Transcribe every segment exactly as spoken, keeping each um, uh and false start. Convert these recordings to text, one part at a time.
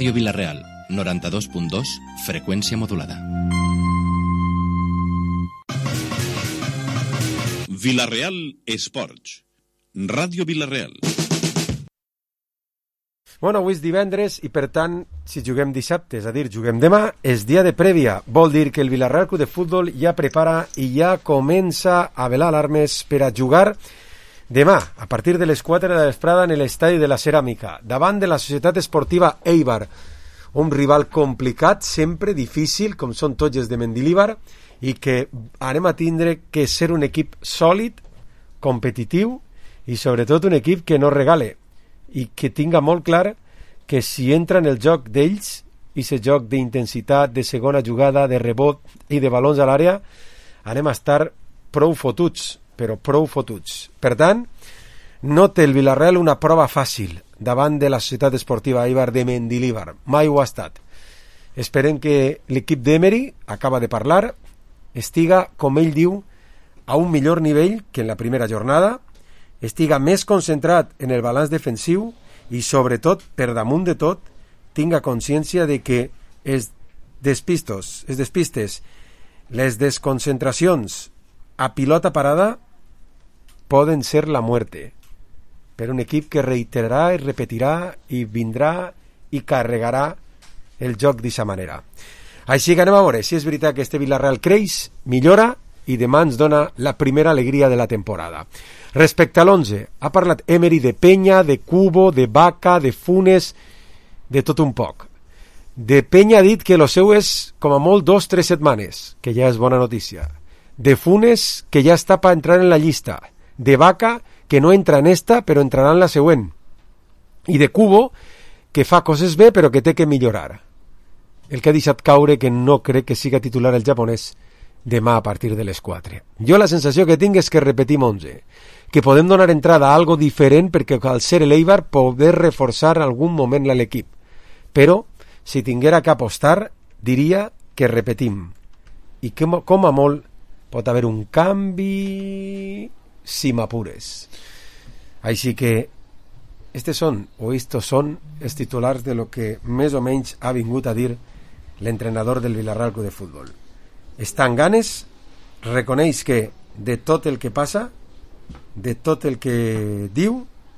Ràdio Vila-real, noranta-dos punt dos, freqüència modulada. Vila-real Esports. Ràdio Vila-real. Bueno, avui és divendres i, per tant, si juguem dissabte, és a dir, juguem demà, és dia de prèvia. Vol dir que el Vila-real Club de Futbol ja prepara i ja comença a velar alarmes per a jugar demà, a partir de les quatre de la vesprada, en l'estadi de la Ceràmica, davant de la Societat Esportiva Eibar, un rival complicat, sempre difícil, com són tots els de Mendilibar, i que anem a tindre que ser un equip sòlid, competitiu i sobretot un equip que no regale i que tinga molt clar que si entra en el joc d'ells, i aquest joc d'intensitat, de segona jugada, de rebot i de balons a l'àrea, anem a estar prou fotuts, però prou fotuts. Per tant, no té el Vila-real una prova fàcil davant de la Societat Esportiva Eibar de Mendilibar. Mai ho ha estat. Esperem que l'equip d'Emery, acaba de parlar, estiga, com ell diu, a un millor nivell que en la primera jornada, estiga més concentrat en el balanç defensiu i, sobretot, per damunt de tot, tinga consciència de que els despistos, els despistes, les desconcentracions a pilota parada poden ser la muerte per un equip que reiterarà i repetirà i vindrà i carregarà el joc d'aquesta manera. Així que anem a veure si és veritat que este Vila-real creix, millora i demà ens dona la primera alegria de la temporada. Respecte a l'onze, ha parlat Emery de Penya, de Cubo, de Vaca, de Funes, de tot un poc. De Penya ha dit que lo seu és com a molt dos tres setmanes, que ja és bona notícia. De Funes, que ja està per entrar en la llista. De Vaca, que no entra en esta, però entrarà en la següent. I de Cubo, que fa coses bé, però que té que millorar. El que ha deixat caure que no crec que siga titular el japonès demà a partir de les quatre. Jo la sensació que tinc és que repetim onze, que podem donar entrada a algo diferent perquè al ser l'Eibar poder reforçar algun moment l'equip. Però, si tinguera que apostar, diria que repetim. I que, com a molt, pot haver un canvi si m'apures. Així que estes són, o estos són, els titulars de lo que més o menys ha vingut a dir l'entrenador del Vila-real Club de Futbol. Està en ganes, reconeix que de tot el que passa, de tot el que diu,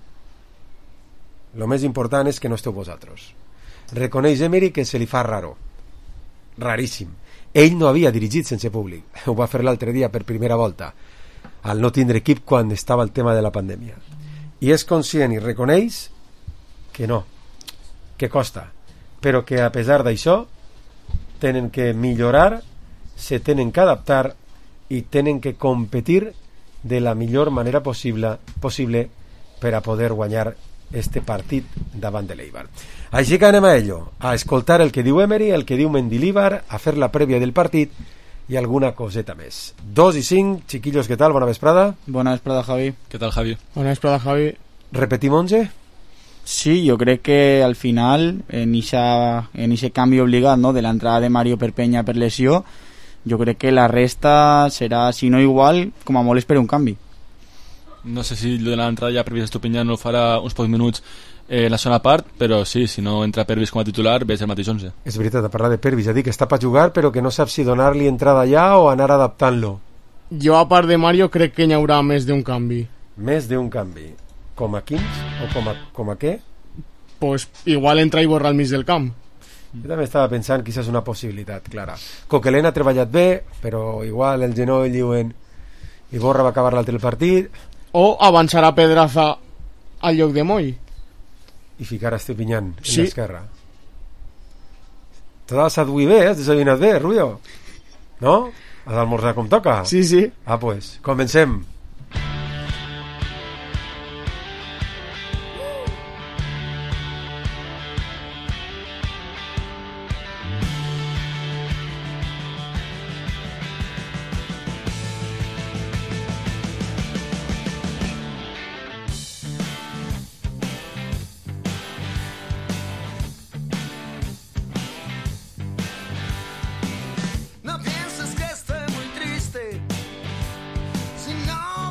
el més important és que no esteu vosaltres. Reconeix Emery que se li fa raro, raríssim. Ell no havia dirigit sense públic, ho va fer l'altre dia per primera volta, al no tindre equip quan estava el tema de la pandèmia. I és conscient i reconeix que no, que costa, però que a pesar d'això tenen que millorar, se tenen que adaptar i tenen que competir de la millor manera possible, possible per a poder guanyar este partit davant de l'Eibar. Així que anem a ello, a escoltar el que diu Emery, el que diu Mendilibar, a fer la prèvia del partit i alguna coseta més. Dos i cinc, chiquillos, ¿qué tal? Bona vesprada. Bona vesprada, Javi. ¿Qué tal, Javi? Bona vesprada, Javi. ¿Repetim once? Sí, yo creo que al final, en esa, en ese cambio obligado, ¿no?, de la entrada de Mario per Penya per lesió, jo crec que la resta serà, si no igual, com a molt espero un canvi. No sé si lo de l'entrada ja Pervis Estupinyà no farà uns pocs minuts eh, en la segona part, però sí, si no entra Pervis com a titular, ve el mateix onze. És veritat, a parlar de Pervis, ha dit que està per jugar, però que no sap si donar-li entrada ja o anar adaptant-lo. Jo, a part de Mario, crec que hi haurà més d'un canvi. Més d'un canvi. Com a quins? O com a, com a què? Pues igual entra i borra al mig del camp. Jo també estava pensant que és una possibilitat, clara. Coquelin ha treballat bé, però igual el genoll diuen i Borra va acabar l'altre partit. O avançarà Pedraza al lloc de Moll. I ficar a Estupinyán en sí. l'esquerra. T'has alçat avui bé, eh? Has desayunat bé, Rubio? No? Has d'almorzar com toca? Sí, sí. Ah, pues, comencem. No pienses que estoy muy triste, si no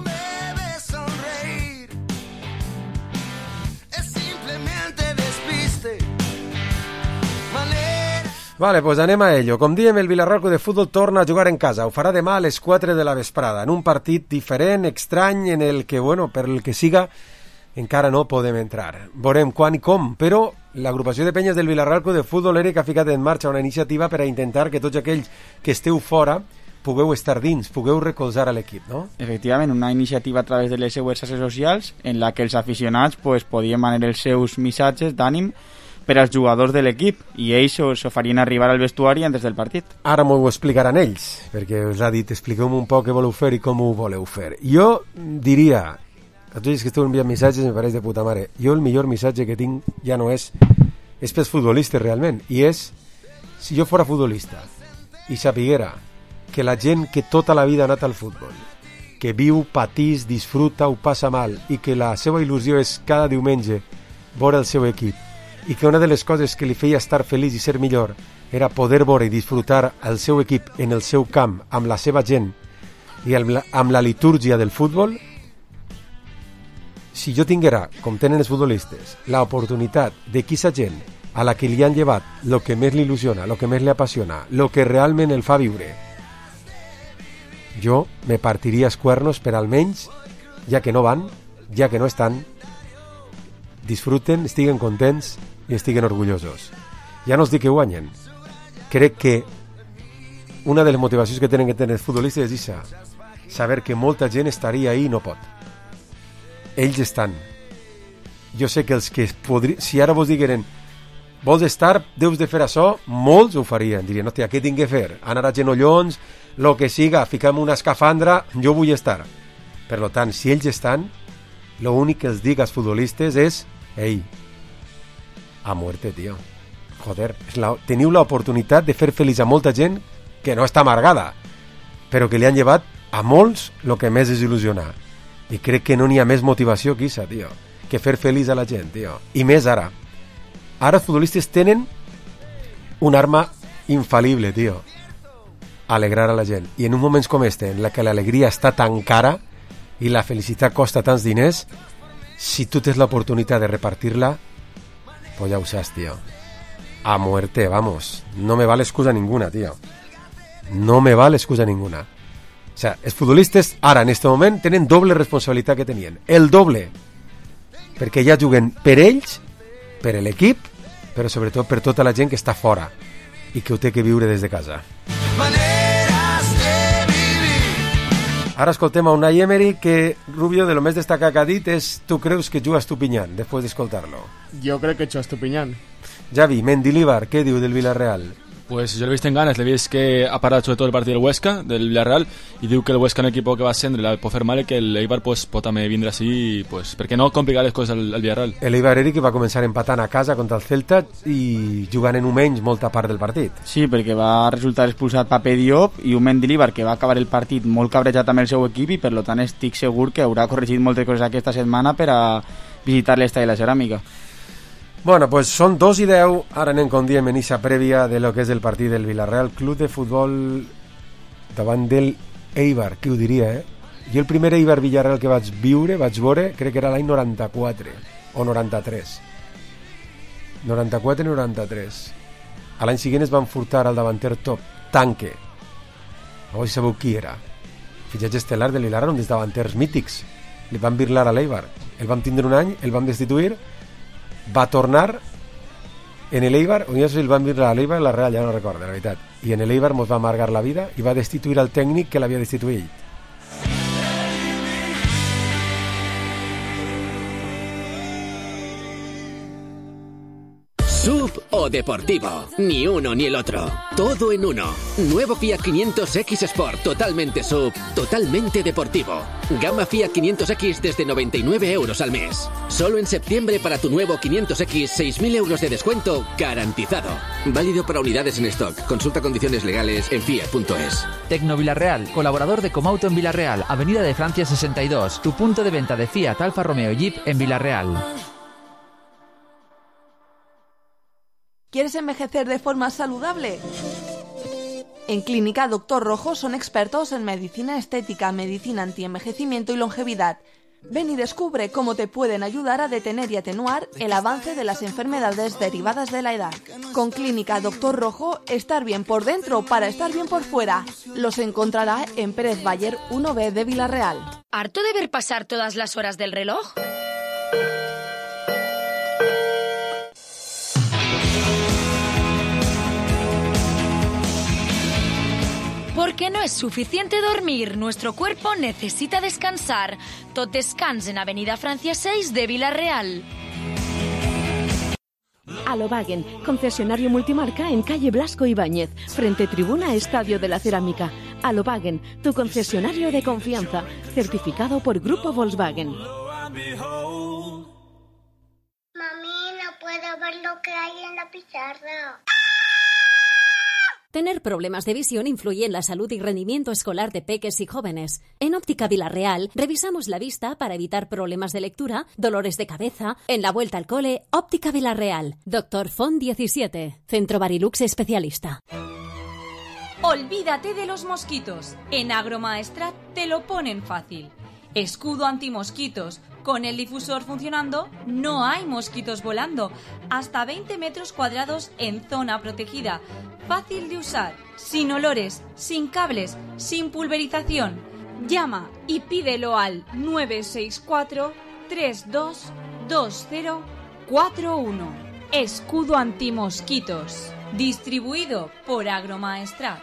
Vale, pues anem a ello. Com diem, el Villarreal Club de Futbol torna a jugar en casa. Ho farà demà a les quatre de la vesprada, en un partit diferent, estrany, en el que, bueno, per el que siga, encara no podem entrar. Veurem quan i com, però l'agrupació de penyes del Villarreal Club de Futbol, Eric, ha ficat en marxa una iniciativa per a intentar que tots aquells que esteu fora pugueu estar dins, pugueu recolzar a l'equip, no? Efectivament, una iniciativa a través de les seues xarxes socials en la que els aficionats pues, podien manar els seus missatges d'ànim per als jugadors de l'equip i ells s'ho farien arribar al vestuari antes del partit. Ara m'ho explicaran ells, perquè us ha dit expliqueu-me un poc què voleu fer i com ho voleu fer. Jo diria, a tots els que esteu enviant missatges, me pareix de puta mare, jo el millor missatge que tinc ja no és és pels futbolistes realment, i és si jo fora futbolista i sapiguera que la gent que tota la vida ha anat al futbol, que viu, patís, disfruta, ho passa mal i que la seva il·lusió és cada diumenge veure el seu equip i que una de les coses que li feia estar feliç i ser millor era poder veure i disfrutar el seu equip en el seu camp amb la seva gent i amb la, amb la litúrgia del futbol, si jo tinguera, com tenen els futbolistes, l'oportunitat de que aquesta gent a la que li han llevat el que més l'il·lusiona, el que més li apassiona, el que realment el fa viure, jo me partiria els cuernos per almenys, ja que no van, ja que no estan, disfruten, estiguen contents i estiguen orgullosos. Ja no els dic que guanyen. Crec que una de les motivacions que tenen que tenir els futbolistes és això, saber que molta gent estaria ahí i no pot. Ells estan. Jo sé que els que podri... si ara vos digueren vols estar, deus de fer això, molts ho farien. Dirien, hòstia, què tinc que fer? Anar a genollons, lo que siga, ficar-me una escafandra, jo vull estar. Per tant, si ells estan, lo únic que els dic als futbolistes és ei, a muerte, tio. Joder, és la, teniu l'oportunitat de fer feliç a molta gent que no està amargada, però que li han llevat a molts el que més és il·lusionar. I crec que no n'hi ha més motivació que això, tio, que fer feliç a la gent, tio. I més ara. Ara els futbolistes tenen una arma infal·lible, tio. Alegrar a la gent. I en un moments com este, en la que l'alegria està tan cara i la felicitat costa tants diners, si tu tens l'oportunitat de repartir-la, pues ja ho saps, tio. A muerte, vamos. No me vale excusa ninguna, tio. No me vale excusa ninguna. O sea, els futbolistes ara, en este moment, tenen doble responsabilitat que tenien. El doble. Perquè ja juguen per ells, per l'equip, però sobretot per tota la gent que està fora i que ho té que viure des de casa. Ara escoltem a Unai Emery, que Rubio, de lo més destacat que ha dit és tu creus que juga Estupiñán, després d'escoltar-lo. Jo crec que juga Estupiñán. Javi, Mendilibar, què diu del Villarreal? Pues yo lo he visto en ganas, le veis que ha parado sobre todo el partido del Huesca, del Villarreal, y digo que el Huesca es un equipo que va a ser, la puede fer mal y que el Eibar pues pot també vindre así, pues, ¿por qué no complicar les coses al, al Villarreal? El Eibar, Eric, va començar empatant a casa contra el Celta i jugant en un menys molta part del partit. Sí, perquè va resultar expulsat Pape Diop i un Mendilibar que va acabar el partit molt cabrejat amb el seu equip i per tant estic segur que haurà corregit moltes coses aquesta setmana per a visitar l'Estadi de la Ceràmica. Bueno, pues són dos i deu, ara anem com diem en eixa prèvia de lo que és el partit del Villarreal Club de Futbol davant del Eibar, qui ho diria, eh? Jo el primer Eibar-Villarreal que vaig viure, vaig veure, crec que era l'any noranta-quatre o noranta-tres. noranta-quatre noranta-tres. A l'any següent es van furtar al davanter top, Tanque. No sé si sabeu qui era. Fitxatge estel·lar del Villarreal, un dels davanters mítics. Li van birlar a l'Eibar. El vam tindre un any, el vam destituir, va tornar en el Eibar, o no sé si el van dir a l'Eibar o la Real, ja no recordo, la veritat, i en el Eibar mos va amargar la vida i va destituir al tècnic que l'havia destituït ell. Sub o deportivo, ni uno ni el otro, todo en uno. Nuevo Fiat quinientos X Sport, totalmente sub, totalmente deportivo. Gama Fiat quinientos X desde noventa y nueve euros al mes. Solo en septiembre para tu nuevo quinientos X, seis mil euros de descuento garantizado. Válido para unidades en stock. Consulta condiciones legales en fiat punto es. Tecno Villarreal, colaborador de Comauto en Villarreal, Avenida de Francia sesenta y dos, tu punto de venta de Fiat, Alfa Romeo y Jeep en Villarreal. ¿Quieres envejecer de forma saludable? En Clínica Doctor Rojo son expertos en medicina estética, medicina antienvejecimiento y longevidad. Ven y descubre cómo te pueden ayudar a detener y atenuar el avance de las enfermedades derivadas de la edad. Con Clínica Doctor Rojo, estar bien por dentro para estar bien por fuera. Los encontrará en Pérez Bayer uno B de Villarreal. ¿Harto de ver pasar todas las horas del reloj? Porque no es suficiente dormir, nuestro cuerpo necesita descansar. Tot descans en Avenida Francia seis de Villarreal. Alobagen, concesionario multimarca en calle Blasco Ibáñez, frente tribuna Estadio de la Cerámica. Alobagen, tu concesionario de confianza, certificado por Grupo Volkswagen. Mami, no puedo ver lo que hay en la pizarra. Tener problemas de visión influye en la salud y rendimiento escolar de peques y jóvenes. En Óptica Villarreal revisamos la vista para evitar problemas de lectura, dolores de cabeza. En la vuelta al cole, Óptica Villarreal. Doctor Font diecisiete, Centro Barilux especialista. Olvídate de los mosquitos. En Agromaestrat te lo ponen fácil. Escudo antimosquitos. Con el difusor funcionando, no hay mosquitos volando. Hasta veinte metros cuadrados en zona protegida. Fácil de usar, sin olores, sin cables, sin pulverización. Llama y pídelo al nueve seis cuatro, tres dos dos cero cuatro uno. Escudo antimosquitos. Distribuido por Agromaestrat.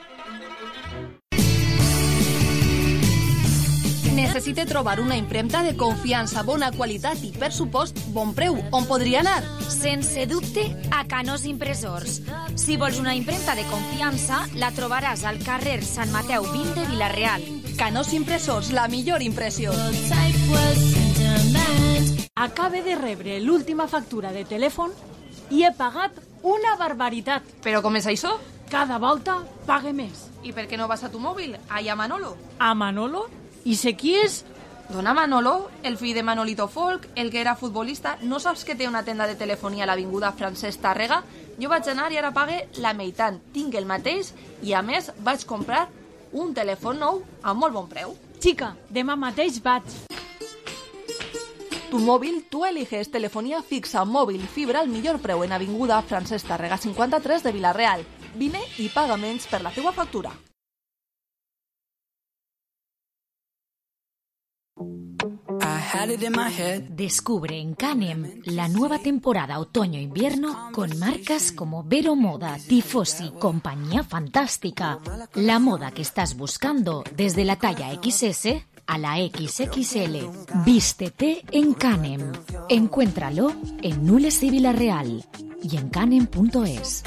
Necessite trobar una impremta de confiança, bona qualitat i, per supost, bon preu. On podria anar? Sense dubte, a Canós Impressors. Si vols una impremta de confiança, la trobaràs al carrer Sant Mateu vint de Villarreal. Canós Impressors, la millor impressió. Acabe de rebre l'última factura de telèfon i he pagat una barbaritat. Però com és això? Cada volta pague més. I per què no vas a tu mòbil? Allà a Manolo. A Manolo? I sé qui és? Dona Manolo, el fill de Manolito Folk, el que era futbolista. No saps que té una tenda de telefonia a l'avinguda Francesc Tàrrega? Jo vaig anar i ara pague la meitat. Tinc el mateix i, a més, vaig comprar un telèfon nou a molt bon preu. Xica, demà mateix vaig. Tu mòbil, tu eliges telefonia fixa, mòbil, fibra al millor preu en avinguda Francesc Tàrrega cinquanta-tres de Villarreal. Vine i paga menys per la teua factura. Descubre en Canem la nueva temporada otoño-invierno con marcas como Vero Moda, Tifosi, Compañía Fantástica. La moda que estás buscando desde la talla equis ese a la equis equis ele. Vístete en Canem. Encuéntralo en Nules y Villarreal y en canem punto es.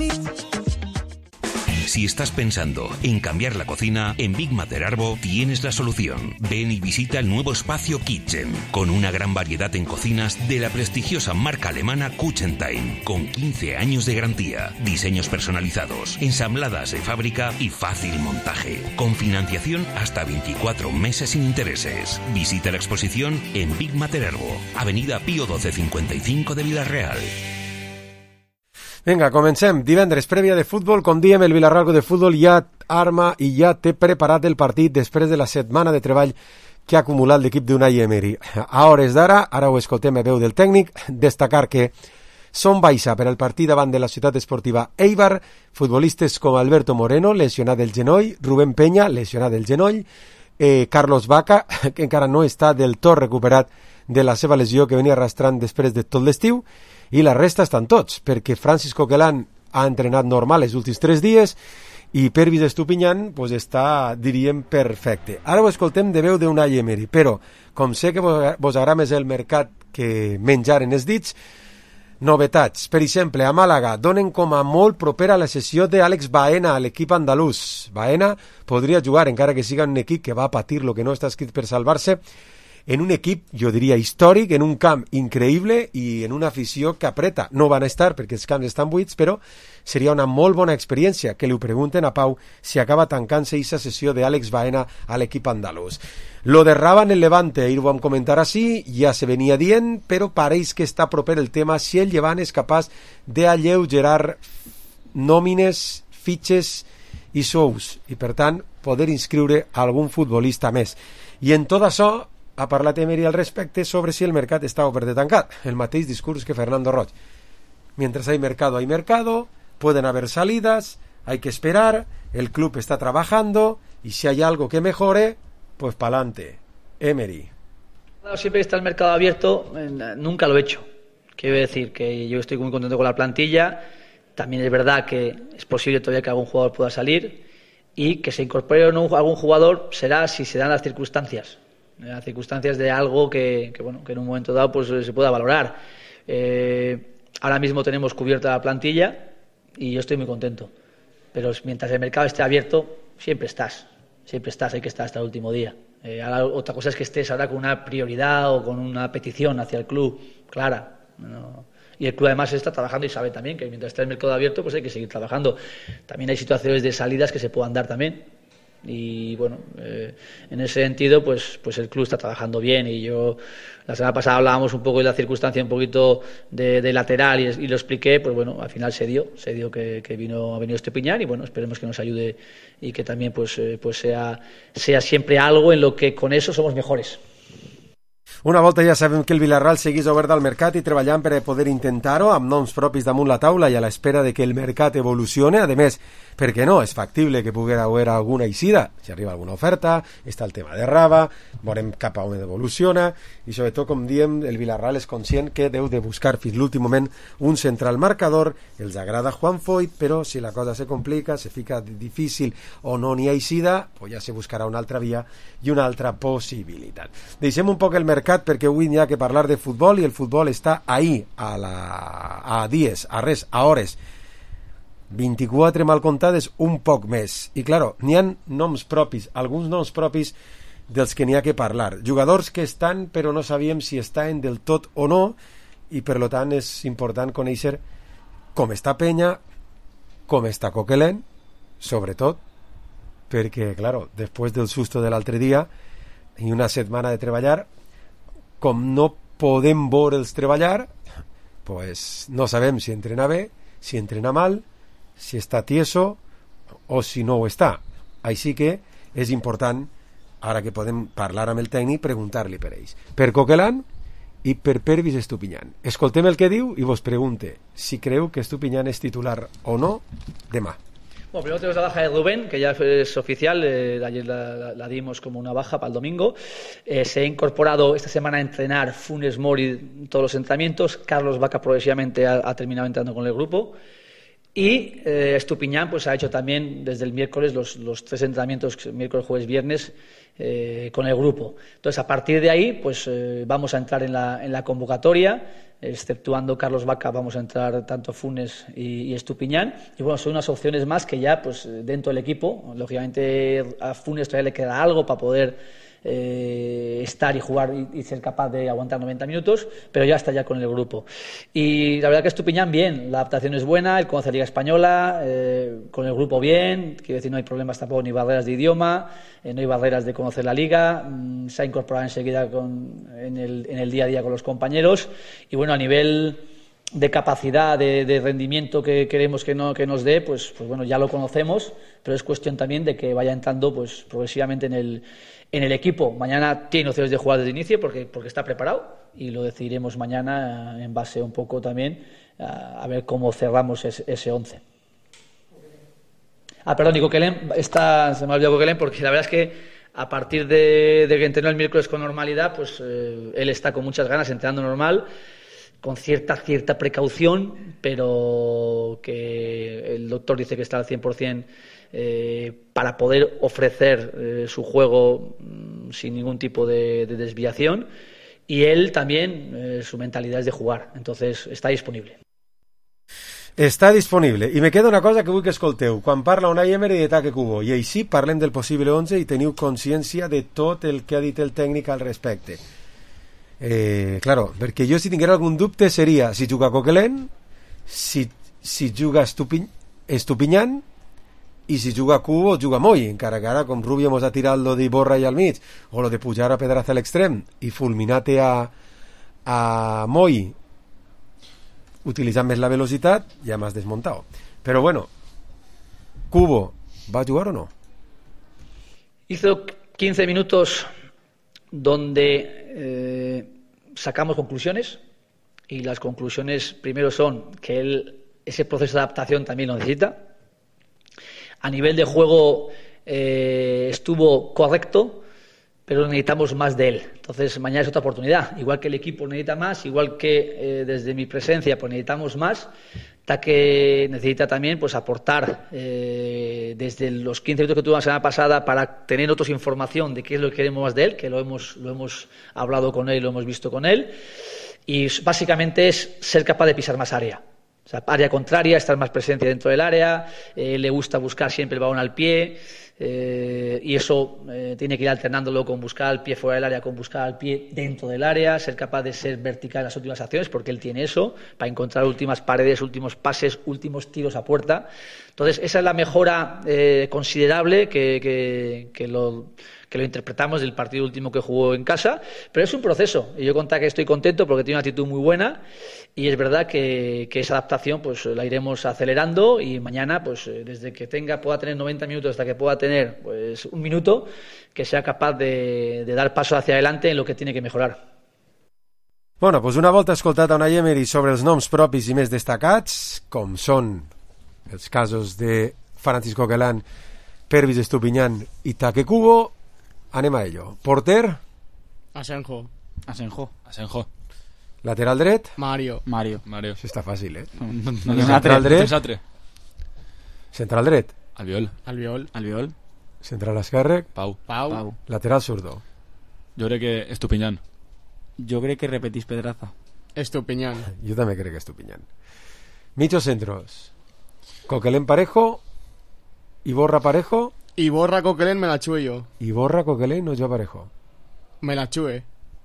Si estás pensando en cambiar la cocina, en Big Mater Arbo tienes la solución. Ven y visita el nuevo espacio Kitchen, con una gran variedad en cocinas de la prestigiosa marca alemana Kuchentime, con quince años de garantía, diseños personalizados, ensambladas de fábrica y fácil montaje, con financiación hasta veinticuatro meses sin intereses. Visita la exposición en Big Mater Arbo, Avenida Pío doce cincuenta y cinco de Villarreal. Vinga, comencem. Divendres, prèvia de futbol. Com diem, el Villarreal Club de Futbol ja arma i ja té preparat el partit després de la setmana de treball que ha acumulat l'equip d'Unai Emery. A hores d'ara, ara ho escoltem a veu del tècnic, destacar que són baixa per al partit davant de la ciutat esportiva Eibar, futbolistes com Alberto Moreno, lesionat del genoll, Rubén Peña, lesionat del genoll, eh, Carlos Vaca, que encara no està del tot recuperat de la seva lesió que venia arrastrant després de tot l'estiu, i la resta estan tots, perquè Francis Coquelin ha entrenat normal els últims tres dies i Pervis Estupiñán pues, està, diríem, perfecte. Ara ho escoltem de veu d'Unai Emery, però com sé que vos, vos agrada més el mercat que menjaren els dits, novetats. Per exemple, a Màlaga donen com a molt propera la sessió d'Àlex Baena a l'equip andalús. Baena podria jugar, encara que siga un equip que va patir lo que no està escrit per salvar-se, en un equip, jo diria, històric, en un camp increïble i en una afició que apreta. No van estar perquè els camps estan buits, però seria una molt bona experiència que li pregunten a Pau si acaba tancant-se aquesta sessió d'Àlex Baena a l'equip andalús. Lo de Raba en el Levante, ahir ho vam comentar així, ja se venia dient, però pareix que està proper el tema si el Llevant és capaç d'alleugerar nòmines, fitxes i sous, i per tant poder inscriure algun futbolista més. I en tot això ha parlat Emery al respecte sobre si el mercat està obert de tancat. El mateix discurs que Fernando Roig. Mientras hay mercado, hay mercado, pueden haber salidas, hay que esperar, el club está trabajando y si hay algo que mejore, pues pa'lante. Emery. Siempre que está el mercado abierto, nunca lo he hecho. Quiero decir que yo estoy muy contento con la plantilla. También es verdad que es posible todavía que algún jugador pueda salir y que se incorpore o no algún jugador será si se dan las circunstancias. Las circunstancias de algo que, que, bueno, que en un momento dado pues se pueda valorar. Eh, ahora mismo tenemos cubierta la plantilla y yo estoy muy contento. Pero mientras el mercado esté abierto, siempre estás. Siempre estás, hay que estar hasta el último día. Eh, ahora, otra cosa es que estés ahora con una prioridad o con una petición hacia el club clara. No. Y el club además está trabajando y sabe también que mientras esté el mercado abierto pues hay que seguir trabajando. También hay situaciones de salidas que se puedan dar también. Y bueno, eh, en ese sentido pues pues el club está trabajando bien y yo la semana pasada hablábamos un poco de la circunstancia un poquito de, de lateral y, y lo expliqué, pues bueno, al final se dio se dio que, que vino ha venido Estupiñán y bueno, esperemos que nos ayude y que también pues eh, pues sea sea siempre algo en lo que con eso somos mejores. Una volta ja sabem que el Villarreal seguís obert al mercat i treballant per a poder intentar-ho amb noms propis damunt la taula i a l'espera de que el mercat evolucione. A més, per què no? És factible que pugui haver alguna eixida. Si arriba alguna oferta, està el tema de Raba, veurem cap a on evoluciona i sobretot, com diem, el Villarreal és conscient que deu de buscar fins l'últim moment un central marcador. Els agrada Juan Foyt, però si la cosa se complica, se fica difícil o no n'hi ha eixida, pues ja se buscarà una altra via i una altra possibilitat. Deixem un poc el mercat perquè avui n'hi ha que parlar de futbol i el futbol està ahí, a, la, a dies, a res, a hores. vint-i-quatre mal comptades, un poc més. I, claro, n'hi ha noms propis, alguns noms propis dels que n'hi ha que parlar. Jugadors que estan, però no sabíem si estan del tot o no, i per lo tant és important conèixer com està Penya, com està Coquelin, sobretot, perquè, claro, després del susto de l'altre dia i una setmana de treballar, com no podem veure'ls treballar, pues no sabem si entrena bé, si entrena mal, si està tieso o si no ho està. Així que és important, ara que podem parlar amb el tècnic, preguntar-li per ells. Per Coquelin i per Pervis Estupiñán. Escoltem el que diu i vos pregunte si creu que Estupiñán és titular o no demà. Bueno, primero tenemos la baja de Rubén, que ya es oficial, eh, ayer la, la, la dimos como una baja para el domingo. Eh, se ha incorporado esta semana a entrenar Funes Mori todos los entrenamientos. Carlos Vaca progresivamente ha, ha terminado entrando con el grupo. Y eh, Estupiñán pues ha hecho también desde el miércoles los, los tres entrenamientos, miércoles, jueves, viernes, eh, con el grupo. Entonces, a partir de ahí, pues eh, vamos a entrar en la, en la convocatoria. Exceptuando Carlos Vaca, vamos a entrar tanto Funes y, y Estupiñán. Y bueno, son unas opciones más que ya pues dentro del equipo. Lógicamente a Funes todavía le queda algo para poder eh, estar y jugar y, y ser capaz de aguantar noventa minutos, pero ya está ya con el grupo. Y la verdad que Estupiñán bien, la adaptación es buena, él conoce la Liga Española, eh, con el grupo bien, quiero decir, no hay problemas tampoco ni barreras de idioma, eh, no hay barreras de conocer la Liga, mmm, se ha incorporado enseguida con, en, el, en el día a día con los compañeros y bueno, a nivel de capacidad, de, de rendimiento que queremos que, no, que nos dé, pues, pues bueno, ya lo conocemos, pero es cuestión también de que vaya entrando pues progresivamente en el, en el equipo. Mañana tiene opciones de jugar desde inicio porque, porque está preparado y lo decidiremos mañana en base un poco también a, a ver cómo cerramos ese, ese once. Ah, perdón, y Coquelin, está, se me ha olvidado Coquelin porque la verdad es que a partir de, de que entrenó el miércoles con normalidad, pues eh, él está con muchas ganas entrenando normal, con cierta cierta precaución, pero que el doctor dice que está al cien por ciento eh, para poder ofrecer eh, su juego mmm, sin ningún tipo de, de desviación, y él también, eh, su mentalidad es de jugar, entonces está disponible. Està disponible. I me queda una cosa que vull que escolteu. Quan parla Unai Emery de Take Kubo, i així parlem del possible onze i teniu consciència de tot el que ha dit el tècnic al respecte. Eh, claro, perquè jo si tinguera algun dubte seria si juga Coquelin, si, si juga Estupi, Estupiñán i si juga Kubo o juga Moi, encara que ara com Rubio mos ha tirat lo d'Iborra i al mig o lo de pujar a Pedraza a l'extrem i fulminate a, a Moi utilitzant més la velocitat, ja m'has desmuntat. Però bueno, Kubo va a jugar o no? Hizo quince minutos donde eh, sacamos conclusiones, y las conclusiones primero son que él, ese proceso de adaptación también lo necesita. A nivel de juego eh, estuvo correcto, pero necesitamos más de él. Entonces mañana es otra oportunidad. Igual que el equipo necesita más, igual que eh, desde mi presencia pues necesitamos más, está que necesita también pues aportar eh, desde los quince minutos que tuvo la semana pasada para tener nosotros información de qué es lo que queremos más de él, que lo hemos, lo hemos hablado con él, lo hemos visto con él, y básicamente es ser capaz de pisar más área. O sea, área contraria, estar más presente dentro del área, eh, le gusta buscar siempre el balón al pie, eh, y eso eh, tiene que ir alternándolo con buscar al pie fuera del área, con buscar al pie dentro del área, ser capaz de ser vertical en las últimas acciones, porque él tiene eso, para encontrar últimas paredes, últimos pases, últimos tiros a puerta. Entonces, esa es la mejora eh, considerable que, que, que lo... que lo interpretamos del partido último que jugó en casa, pero es un proceso, y yo contar que estoy contento porque tiene una actitud muy buena, y es verdad que, que esa adaptación pues la iremos acelerando, y mañana pues desde que tenga pueda tener noventa minutos hasta que pueda tener pues un minuto, que sea capaz de, de dar paso hacia adelante en lo que tiene que mejorar. Bueno, doncs una volta escoltat a Unai Emery sobre els noms propis i més destacats, com són els casos de Francisco Coquelin, Pervis Estupiñán i Take Kubo, anem a ello. Porter? Asenjo. Asenjo. Asenjo. Lateral dret? Mario. Mario. Mario. Això està fàcil, eh? No, no, no, Central dret? Central. Central dret? Albiol. Albiol. Albiol. Central esquerre? Pau. Pau. Pau. Lateral zurdo? Jo crec que Estupiñán. Jo crec que repetís Pedraza. Estupiñán. Jo també crec que Estupiñán. Michos centros. Coquelin Parejo, Iborra Parejo. Iborra Coquelin me la chue yo. Iborra Coquelin o jo Parejo? Me la chue.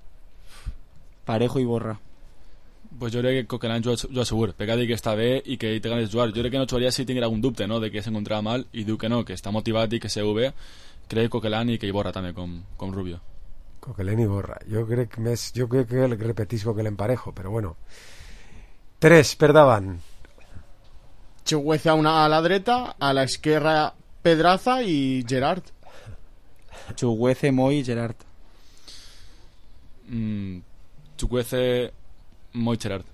Parejo i Borra. Pues jo crec que Coquelin juga, juga segur, perquè ha dit que està bé i que té ganes de jugar. Jo crec que no jugaria si tingués algun dubte, no?, de que s'encontrava mal, i diu que no, que està motivat i que se ho bé. Crec que Coquelin i que Iborra també, com, com Rubio. Coquelin i Borra. Jo crec més, jo crec que repetís Coquelin Parejo, però bueno. Tres per davant. Chugueza una a la dreta, a la esquerra Pedraza y Gerard. Chuguece, Moy y Gerard. Mm, Chuguece, Moy, Gerard.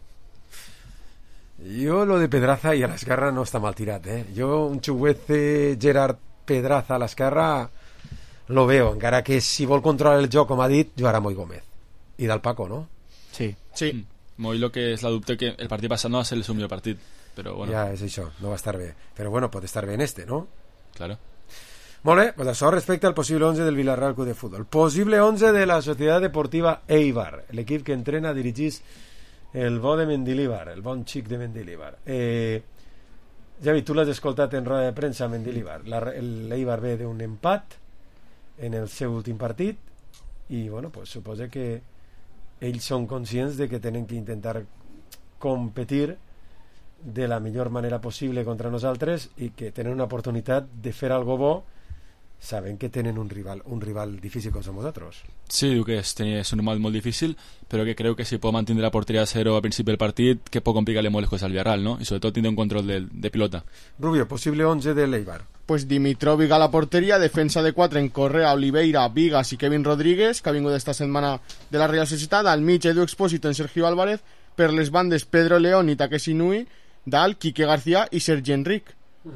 Jo lo de Pedraza i a l'esquerra no està mal tirat, eh? Jo un Chuguece, Gerard, Pedraza a l'esquerra lo veo, encara que si vol controlar el joc, com ha dit, jugarà Moy Gómez. I del Paco, no? Sí. Sí. Mm. Moy lo que és la dubte que el partit passat no va ser el seu millor partit, però bueno. Ja, és això, no va estar bé. Però bueno, pot estar bé en este, no? Claro. Molt bé, pues això respecte al possible once del Villarreal Club de Fútbol. Possible once de la Societat Deportiva Eibar, l'equip que entrena, dirigís el bo de Mendilibar, el bon xic de Mendilibar. Eh, Javi, tu l'has escoltat en roda de premsa a Mendilibar. L'Eibar ve d'un empat en el seu últim partit i, bueno, pues suposa que ells són conscients de que tenen que intentar competir de la millor manera possible contra nosaltres i que tenen una oportunitat de fer algo bo, saben que tenen un rival un rival difícil com som nosaltres. Sí, diu que és, és un rival molt difícil, però que creu que si pot mantenir la porteria a zero al principi del partit, que pot complicar-le molt les coses al Villarreal, ¿no? I sobretot tindre un control de, de pilota. Rubio, possible once de l'Eibar. Pues Dimitrovic a la porteria, defensa de quatre en Correa, Oliveira, Vigas i Kevin Rodríguez, que ha vingut esta setmana de la Real Societat, al mig Edu Expósito en Sergio Álvarez, per les bandes Pedro León i Takeshi Nui, Dal, Quique García i Sergi Enric.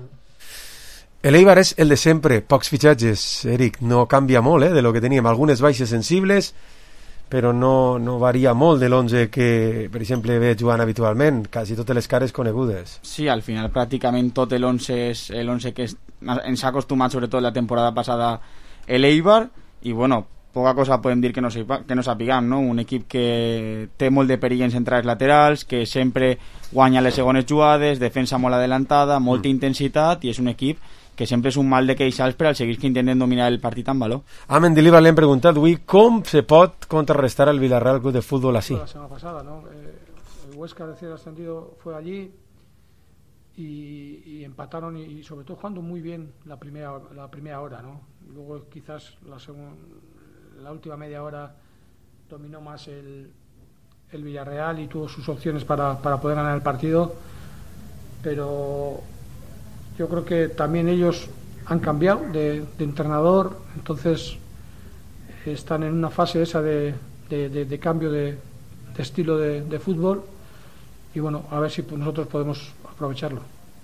L'Eibar és el de sempre, pocs fitxatges, Eric, no canvia molt, eh, de lo que teníem, algunes baixes sensibles, però no, no varia molt de l'onze que, per exemple, ve jugant habitualment, quasi totes les cares conegudes. Sí, al final pràcticament tot l'onze és l'onze que es, ens ha acostumat, sobretot la temporada passada, l'Eibar, i bueno, poca cosa podem dir que no, que no sapiguem, no? Un equip que té molt de perill en centrals laterals, que sempre guanya les segones jugades, defensa molt adelantada, molta mm. intensitat, i és un equip que sempre és un mal de queixals per al seguir que intenten dominar el partit amb valor. A Mendilibar le hem preguntat avui com se pot contrarrestar al Villarreal Club de Fútbol así. La semana pasada, ¿no? Eh, el Huesca recién ascendido fue allí y, y empataron y, y sobre todo jugando muy bien la primera la primera hora, ¿no? Luego quizás la segunda la última media hora dominó más el, el Villarreal y tuvo sus opciones para, para poder ganar el partido, pero yo creo que también ellos han cambiado de, de entrenador, entonces están en una fase esa de, de, de, de cambio de, de estilo de, de fútbol, y bueno, a ver si nosotros podemos aprovecharlo.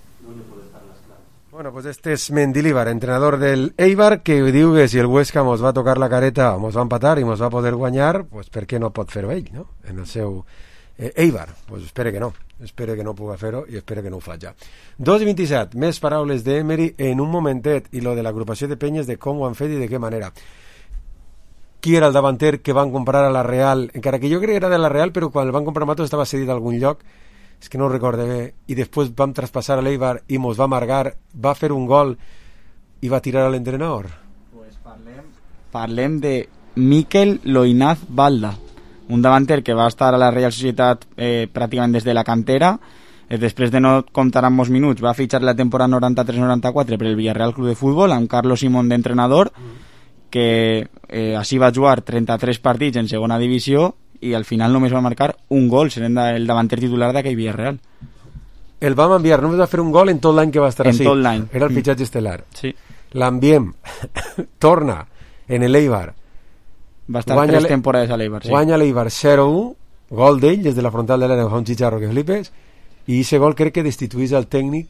Bueno, pues este es Mendilibar, entrenador del Eibar, que diu que si el Huesca mos va a tocar la careta, mos va a empatar i mos va a poder guanyar, pues per què no pot fer-ho ell, no? En el seu eh, Eibar. Pues espere que no, espere que no puga fer-ho i espere que no ho faci. dos vint-i-set, més paraules d'Emery en un momentet, i lo de l'agrupació de penyes de com ho han fet i de què manera. Qui era el davanter que van comprar a la Real? Encara que jo crec que era de la Real, però quan el van comprar Matos estava cedit a algun lloc, és que no ho recorde bé, i després vam traspassar a l'Eibar i mos va amargar, va fer un gol i va tirar a l'entrenador. Pues parlem, parlem de Mikel Loinaz Balda, un davanter que va estar a la Real Societat eh, pràcticament des de la cantera, eh, després de no comptar amb molts minuts va fitxar la temporada noranta-tres noranta-quatre per el Villarreal Club de Futbol amb Carlos Simón d'entrenador, que eh, així va jugar trenta-tres partits en segona divisió i al final només va marcar un gol, sent el davanter titular d'aquell Villarreal. El vam enviar, només va fer un gol en tot l'any que va estar en així. Tot l'any. Era el fitxatge estel·lar. Sí. L'enviem, torna en l'Eibar. Va estar guanya tres temporades a l'Eibar, sí. Guanya l'Eibar zero u, gol d'ell des de la frontal de l'àrea, fa un xicharro que flipes, i aquest gol crec que destituís el tècnic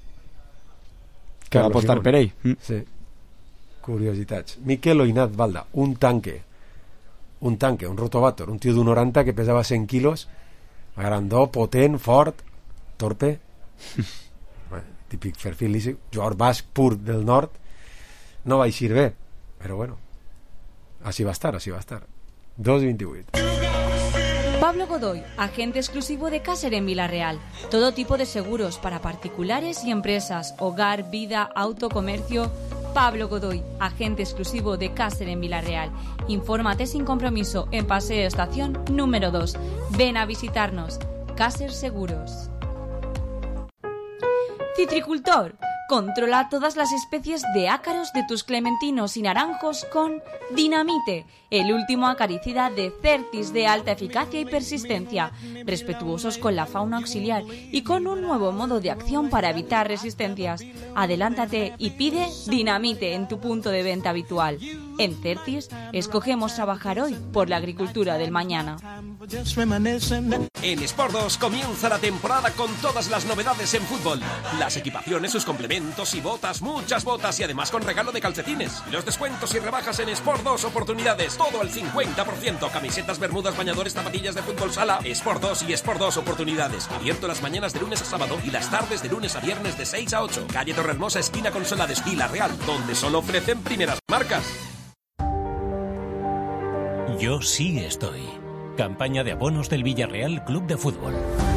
que va apostar per ell. Mm. Sí. Curiositats. Mikel Loinaz Balda, un tanque. un tanque, un rotovator, un tio d'un noranta que pesava cent quilos, grandó, potent, fort, torpe, bueno, típic perfil lícic, jugador basc pur del nord, no va eixir bé, però bueno, així va estar, així va estar. dos vint-i-vuit. Pablo Godoy, agente exclusivo de Caser en Villarreal. Todo tipo de seguros para particulares y empresas, hogar, vida, auto, comercio. Pablo Godoy, agente exclusivo de Caser en Villarreal. Infórmate sin compromiso en Paseo Estación número dos. Ven a visitarnos. Caser Seguros. Citricultor. Controla todas las especies de ácaros de tus clementinos y naranjos con Dinamite, el último acaricida de Certis de alta eficacia y persistencia, respetuosos con la fauna auxiliar y con un nuevo modo de acción para evitar resistencias. Adelántate y pide Dinamite en tu punto de venta habitual. En Certis, escogemos trabajar hoy por la agricultura del mañana. En Sport dos comienza la temporada con todas las novedades en fútbol. Las equipaciones, sus complementos y botas, muchas botas y además con regalo de calcetines. Los descuentos y rebajas en Sport dos Oportunidades, todo al cincuenta por ciento. Camisetas, bermudas, bañadores, zapatillas de fútbol sala. Sport dos y Sport dos Oportunidades. Abierto las mañanas de lunes a sábado y las tardes de lunes a viernes de seis a ocho. Calle Torrehermosa, esquina con Solades, Villarreal, donde solo ofrecen primeras marcas. Yo sí estoy. Campaña de abonos del Villarreal Club de Fútbol.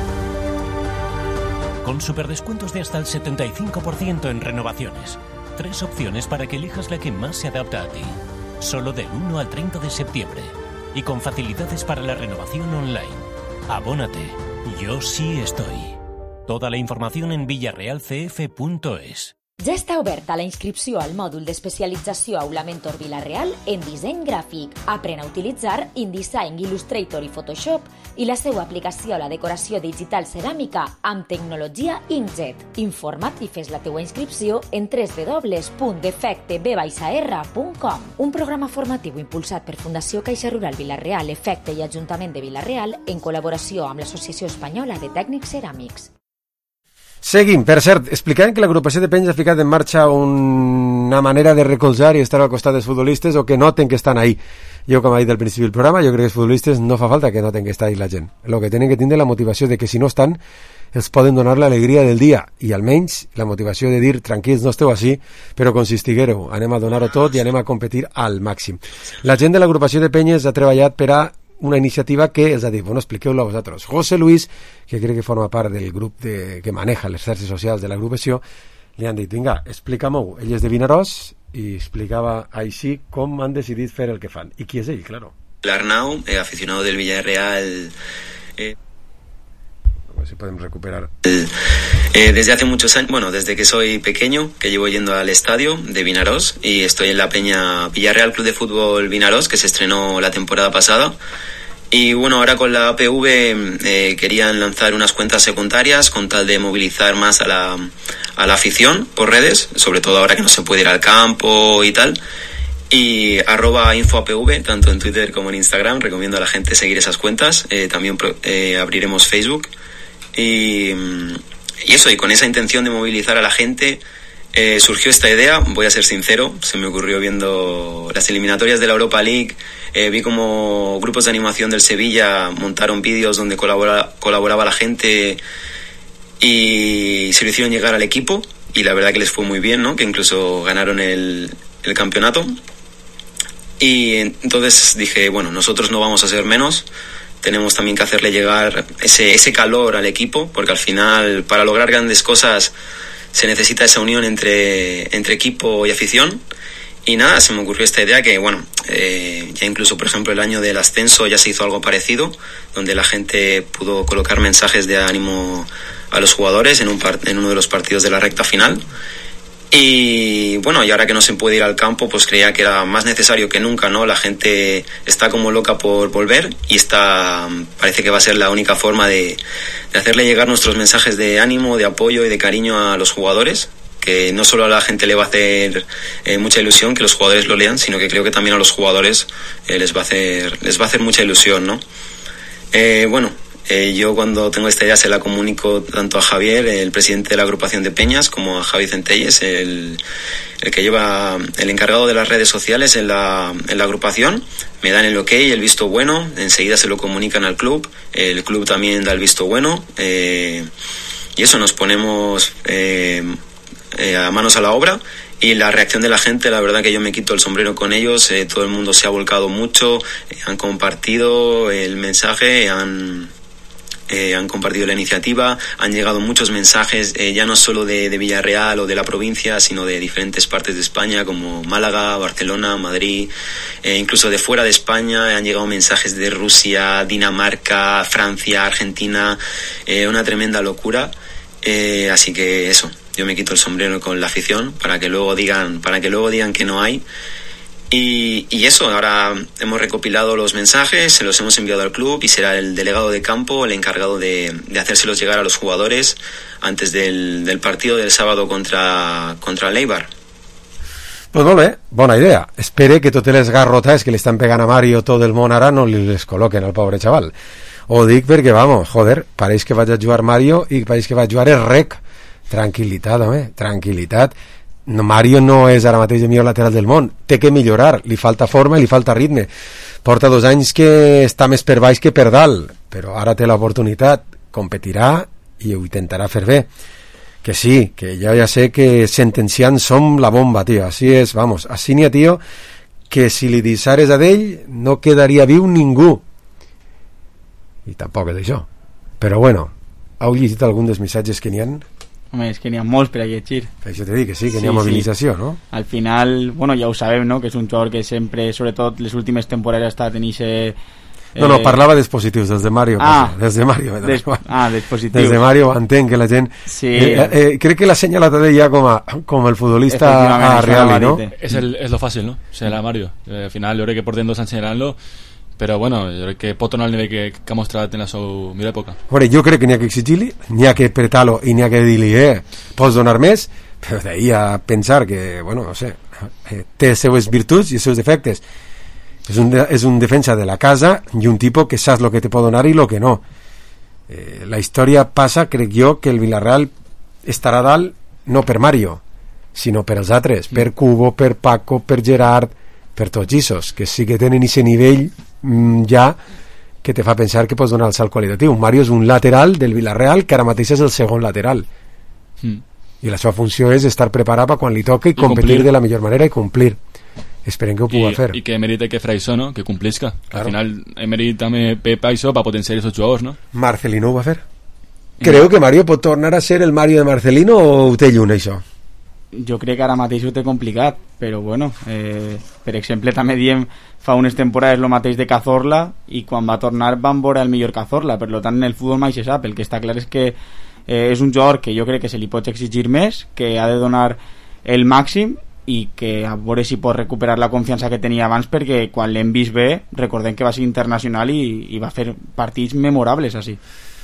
Con superdescuentos de hasta el setenta y cinco por ciento en renovaciones. Tres opciones para que elijas la que más se adapta a ti. Solo del uno al treinta de septiembre. Y con facilidades para la renovación online. Abónate. Yo sí estoy. Toda la información en villarreal c f punto es. Ja està oberta la inscripció al mòdul d'especialització Aula Mentor Vilareal en disseny gràfic. Aprèn a utilitzar InDesign, Illustrator i Photoshop i la seva aplicació a la decoració digital ceràmica amb tecnologia inkjet. Informa't i fes la teua inscripció en w w w punt efecte b r punt com. Un programa formatiu impulsat per Fundació Caixa Rural Vilareal, Efecte i Ajuntament de Vilareal en col·laboració amb l'Associació Espanyola de Tècnics Ceràmics. Seguim, per cert, explicant que l'agrupació de penyes ha ficat en marxa una manera de recolzar i estar al costat dels futbolistes o que noten que estan ahí. Jo, com ha dit al principi del programa, jo crec que els futbolistes no fa falta que noten que està ahí la gent. El que tenen que tindre la motivació de que si no estan, els poden donar l'alegria del dia i almenys la motivació de dir tranquils, no esteu així, però com si estiguéreu, anem a donar-ho tot i anem a competir al màxim. La gent de l'agrupació de penyes ha treballat per a una iniciativa que els ha dit, bueno, expliqueu-lo a vosaltres. José Luis, que crec que forma part del grup de, que maneja les xarxes socials de l'agrupació, li han dit, vinga, explica-m'ho. Ell és de Vinaròs i explicava així com han decidit fer el que fan. I qui és ell, claro? Arnau, eh, aficionado del Villarreal. Eh... A ver si podemos recuperar. Eh, desde hace muchos años, bueno, desde que soy pequeño, que llevo yendo al estadio de Vinaròs y estoy en la peña Villarreal Club de Fútbol Vinaròs, que se estrenó la temporada pasada. Y bueno, ahora con la A P V eh, querían lanzar unas cuentas secundarias con tal de movilizar más a la, a la afición por redes, sobre todo ahora que no se puede ir al campo y tal. y arroba infoapv, tanto en Twitter como en Instagram. Recomiendo a la gente seguir esas cuentas. Eh, también eh, abriremos Facebook. Y, y eso, y con esa intención de movilizar a la gente, eh, surgió esta idea. Voy a ser sincero, se me ocurrió viendo las eliminatorias de la Europa League. Eh, vi como grupos de animación del Sevilla montaron vídeos donde colabora, colaboraba la gente y se lo hicieron llegar al equipo, y la verdad que les fue muy bien, ¿no? Que incluso ganaron el, el campeonato. Y entonces dije, bueno, nosotros no vamos a ser menos, tenemos también que hacerle llegar ese, ese calor al equipo, porque al final, para lograr grandes cosas, se necesita esa unión entre, entre equipo y afición. Y nada, se me ocurrió esta idea que, bueno, eh, ya incluso, por ejemplo, el año del ascenso ya se hizo algo parecido, donde la gente pudo colocar mensajes de ánimo a los jugadores en, un par- en uno de los partidos de la recta final. Y bueno, y ahora que no se puede ir al campo, pues creía que era más necesario que nunca, ¿no? La gente está como loca por volver, y está, parece que va a ser la única forma de, de hacerle llegar nuestros mensajes de ánimo, de apoyo y de cariño a los jugadores, que no solo a la gente le va a hacer eh, mucha ilusión que los jugadores lo lean, sino que creo que también a los jugadores eh, les va a hacer les va a hacer mucha ilusión, ¿no? Eh, bueno, eh, yo cuando tengo esta idea se la comunico tanto a Javier, el presidente de la agrupación de Peñas, como a Javi Centelles, el, el que lleva, el encargado de las redes sociales en la, en la agrupación. Me dan el ok, el visto bueno, enseguida se lo comunican al club, el club también da el visto bueno, eh, y eso, nos ponemos eh, Eh, a manos a la obra. Y la reacción de la gente, la verdad que yo me quito el sombrero con ellos. Eh, todo el mundo se ha volcado mucho, eh, han compartido el mensaje, han, eh, han compartido la iniciativa, han llegado muchos mensajes, eh, ya no solo de, de Villarreal o de la provincia, sino de diferentes partes de España, como Málaga, Barcelona, Madrid, eh, incluso de fuera de España han llegado mensajes de Rusia, Dinamarca, Francia, Argentina, eh, una tremenda locura. Eh, así que eso, yo me quito el sombrero con la afición para que luego digan, para que luego digan que no hay. Y, y eso, ahora hemos recopilado los mensajes, se los hemos enviado al club, y será el delegado de campo el encargado de, de hacérselos llegar a los jugadores antes del, del partido del sábado contra, contra l'Eibar. Pues molt bé, bona idea. Espere que totes les garrotades que li estan pegant a Mario tot el món ara no li les col·loquen al pobre xaval. Ho dic perquè, vamos, joder, pareix que vaig a jugar Mario i pareix que va jugar el rec. Tranquil·litat, home, tranquil·litat. No, Mario no és ara mateix el millor lateral del món, té que millorar, li falta forma i li falta ritme. Porta dos anys que està més per baix que per dalt, però ara té l'oportunitat, competirà i ho intentarà fer bé. Que sí, que jo ja sé que sentenciant som la bomba, tio, així és, vamos, així n'hi ha, tio, que si li deixares a d'ell no quedaria viu ningú. I tampoc és això. Però bueno, heu llegit algun dels missatges que n'hi ha? Home, és que n'hi ha molts per a llegir. Per això t'he dit que sí, que n'hi ha sí, mobilització, sí. No? Al final, bueno, ja ho sabem, no?, que és un jugador que sempre, sobretot les últimes temporades, ha estat en ixe... Eh... No, no, parlava dels positius, dels de Mario. Ah, des de Mario. Des... Ah, dels positius. Des de Mario entenc que la gent... Sí. Eh, eh, crec que l'ha assenyalat a ell ja com a, com el futbolista a Real, ¿no? Es, el, es lo fácil, ¿no? Señalar a Mario. Eh, al final, jo crec que porten dos anys senyalant-lo, però bueno, jo crec que pot tornar al nivell que, que ha mostrat en la seva millor època. Veure, jo crec que n'hi ha que exigir-li, n'hi ha que apretar-lo i n'hi ha que dir-li, eh, pots donar més, però d'ahir a pensar que, bueno, no sé, eh, té les seues virtuts i els seus defectes. És un, de, és un defensa de la casa i un tipus que saps el que te pot donar i el que no. Eh, la història passa, crec jo, que el Villarreal estarà dalt no per Mario, sinó per els altres, per Cubo, per Paco, per Gerard, per tots aquests, que sí que tenen aquest nivell mmm, ja que te fa pensar que pots donar el salt qualitatiu. Mario és un lateral del Villarreal que ara mateix és el segon lateral. Mm. I la seva funció és estar preparat per quan li toca i, I competir complir. De la millor manera i complir. Esperem que ho pugui fer. I que merite que Fraissó, no?, que complisca. Claro. Al final, merita també Pep Aixó per potenciar aquests jugadors, no? Marcelino ho va fer. Creu que Mario pot tornar a ser el Mario de Marcelino o ho té lluny, això? Jo crec que ara mateix ho té complicat, però bueno, eh, per exemple també diem fa unes temporades el mateix de Cazorla i quan va tornar van veure el millor Cazorla, per tant en el futbol mai se sap. El que està clar és que eh, és un jugador que jo crec que se li pot exigir més, que ha de donar el màxim i que a veure si pot recuperar la confiança que tenia abans, perquè quan l'hem vist bé recordem que va ser internacional i, i va fer partits memorables així.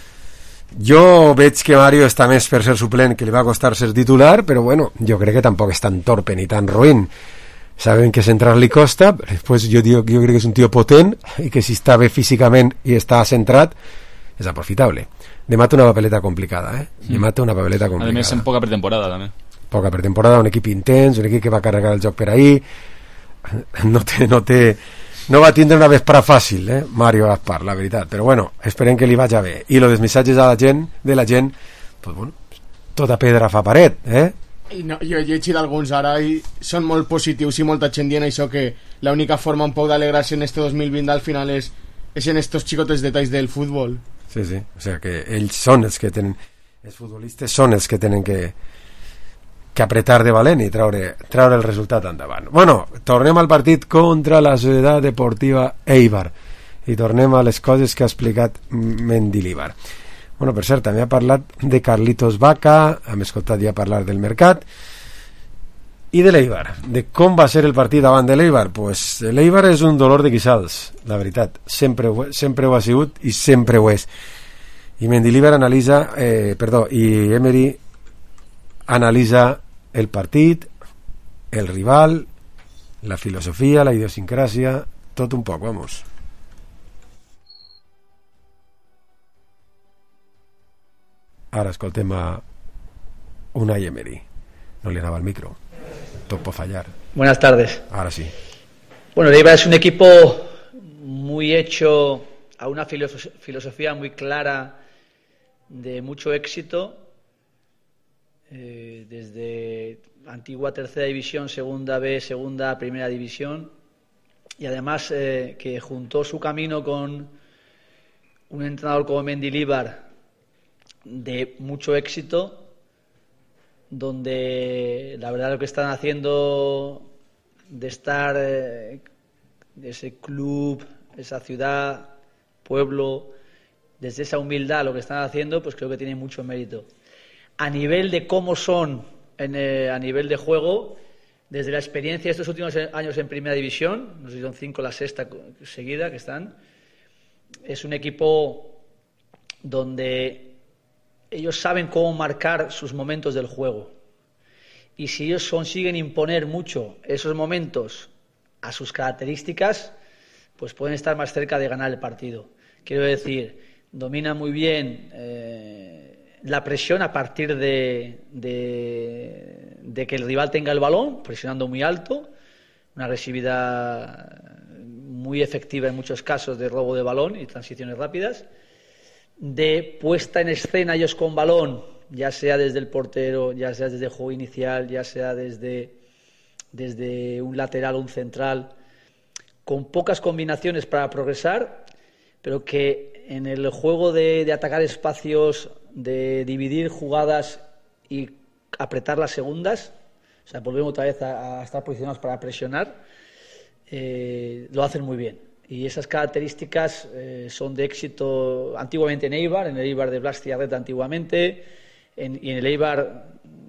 Jo veig que Mario està més per ser suplent, que li va costar ser titular, però bueno, jo crec que tampoc és tan torpe ni tan ruïn. Sabem que centrar li costa, després jo, dic, jo crec que és un tio potent i que si està bé físicament i està centrat és aprofitable. Demà té una papeleta complicada, eh? Demà té una papeleta complicada. A més, en poca pretemporada, també. Poca pretemporada, un equip intens, un equip que va carregar el joc per ahir. No té, no té, no va tindre una vesprà fàcil, eh? Mario Gaspar, la veritat. Però bueno, esperem que li vagi bé. I los missatges a la gent, de la gent, pues bueno, tota pedra fa paret, eh? I no, jo he llegit alguns ara i són molt positius i molta gent dient això, que l'única forma un poc d'alegrar-se en este dos mil vint al final és, és en estos xicotes detalls del futbol. Sí, sí, o sea que ells són els que tenen, els futbolistes són els que tenen que que apretar de valent i traure, traure el resultat endavant. Bueno, tornem al partit contra la Societat Deportiva Eibar i tornem a les coses que ha explicat Mendilibar. Bueno, per cert, també ha parlat de Carlitos Vaca, hem escoltat ja parlar del mercat i de l'Eibar, de com va ser el partit davant de l'Eibar. Pues l'Eibar és un dolor de quixals, la veritat, sempre, sempre ho ha sigut i sempre ho és. I Mendilibar analitza, eh, perdó, i Emery analitza el partit, el rival, la filosofia, la idiosincràsia, tot un poc, vamos. Ara escoltem a Unai Emery. No le daba el micro. Todo por fallar. Buenas tardes. Ahora sí. Bueno, el Eibar es un equipo muy hecho a una filosof- filosofía muy clara de mucho éxito. Eh, desde antigua tercera división, segunda B, segunda, primera división. Y además eh, que juntó su camino con un entrenador como Mendilibar de mucho éxito, donde la verdad lo que están haciendo de estar eh, ese club, esa ciudad, pueblo, desde esa humildad lo que están haciendo, pues creo que tiene mucho mérito. A nivel de cómo son, en, eh, a nivel de juego, desde la experiencia de estos últimos años en primera división, no sé si son cinco la sexta seguida que están, es un equipo donde ellos saben cómo marcar sus momentos del juego. Y si ellos consiguen imponer mucho esos momentos a sus características, pues pueden estar más cerca de ganar el partido. Quiero decir, domina muy bien eh, la presión a partir de, de, de que el rival tenga el balón, presionando muy alto, una agresividad muy efectiva en muchos casos de robo de balón y transiciones rápidas, de puesta en escena ellos con balón, ya sea desde el portero, ya sea desde el juego inicial, ya sea desde, desde un lateral o un central, con pocas combinaciones para progresar, pero que en el juego de, de atacar espacios, de dividir jugadas y apretar las segundas, o sea, volvemos otra vez a, a estar posicionados para presionar, eh, lo hacen muy bien. Y esas características eh, son de éxito antiguamente en Eibar, en el Eibar de Blas Ciarret antiguamente, en, y en el Eibar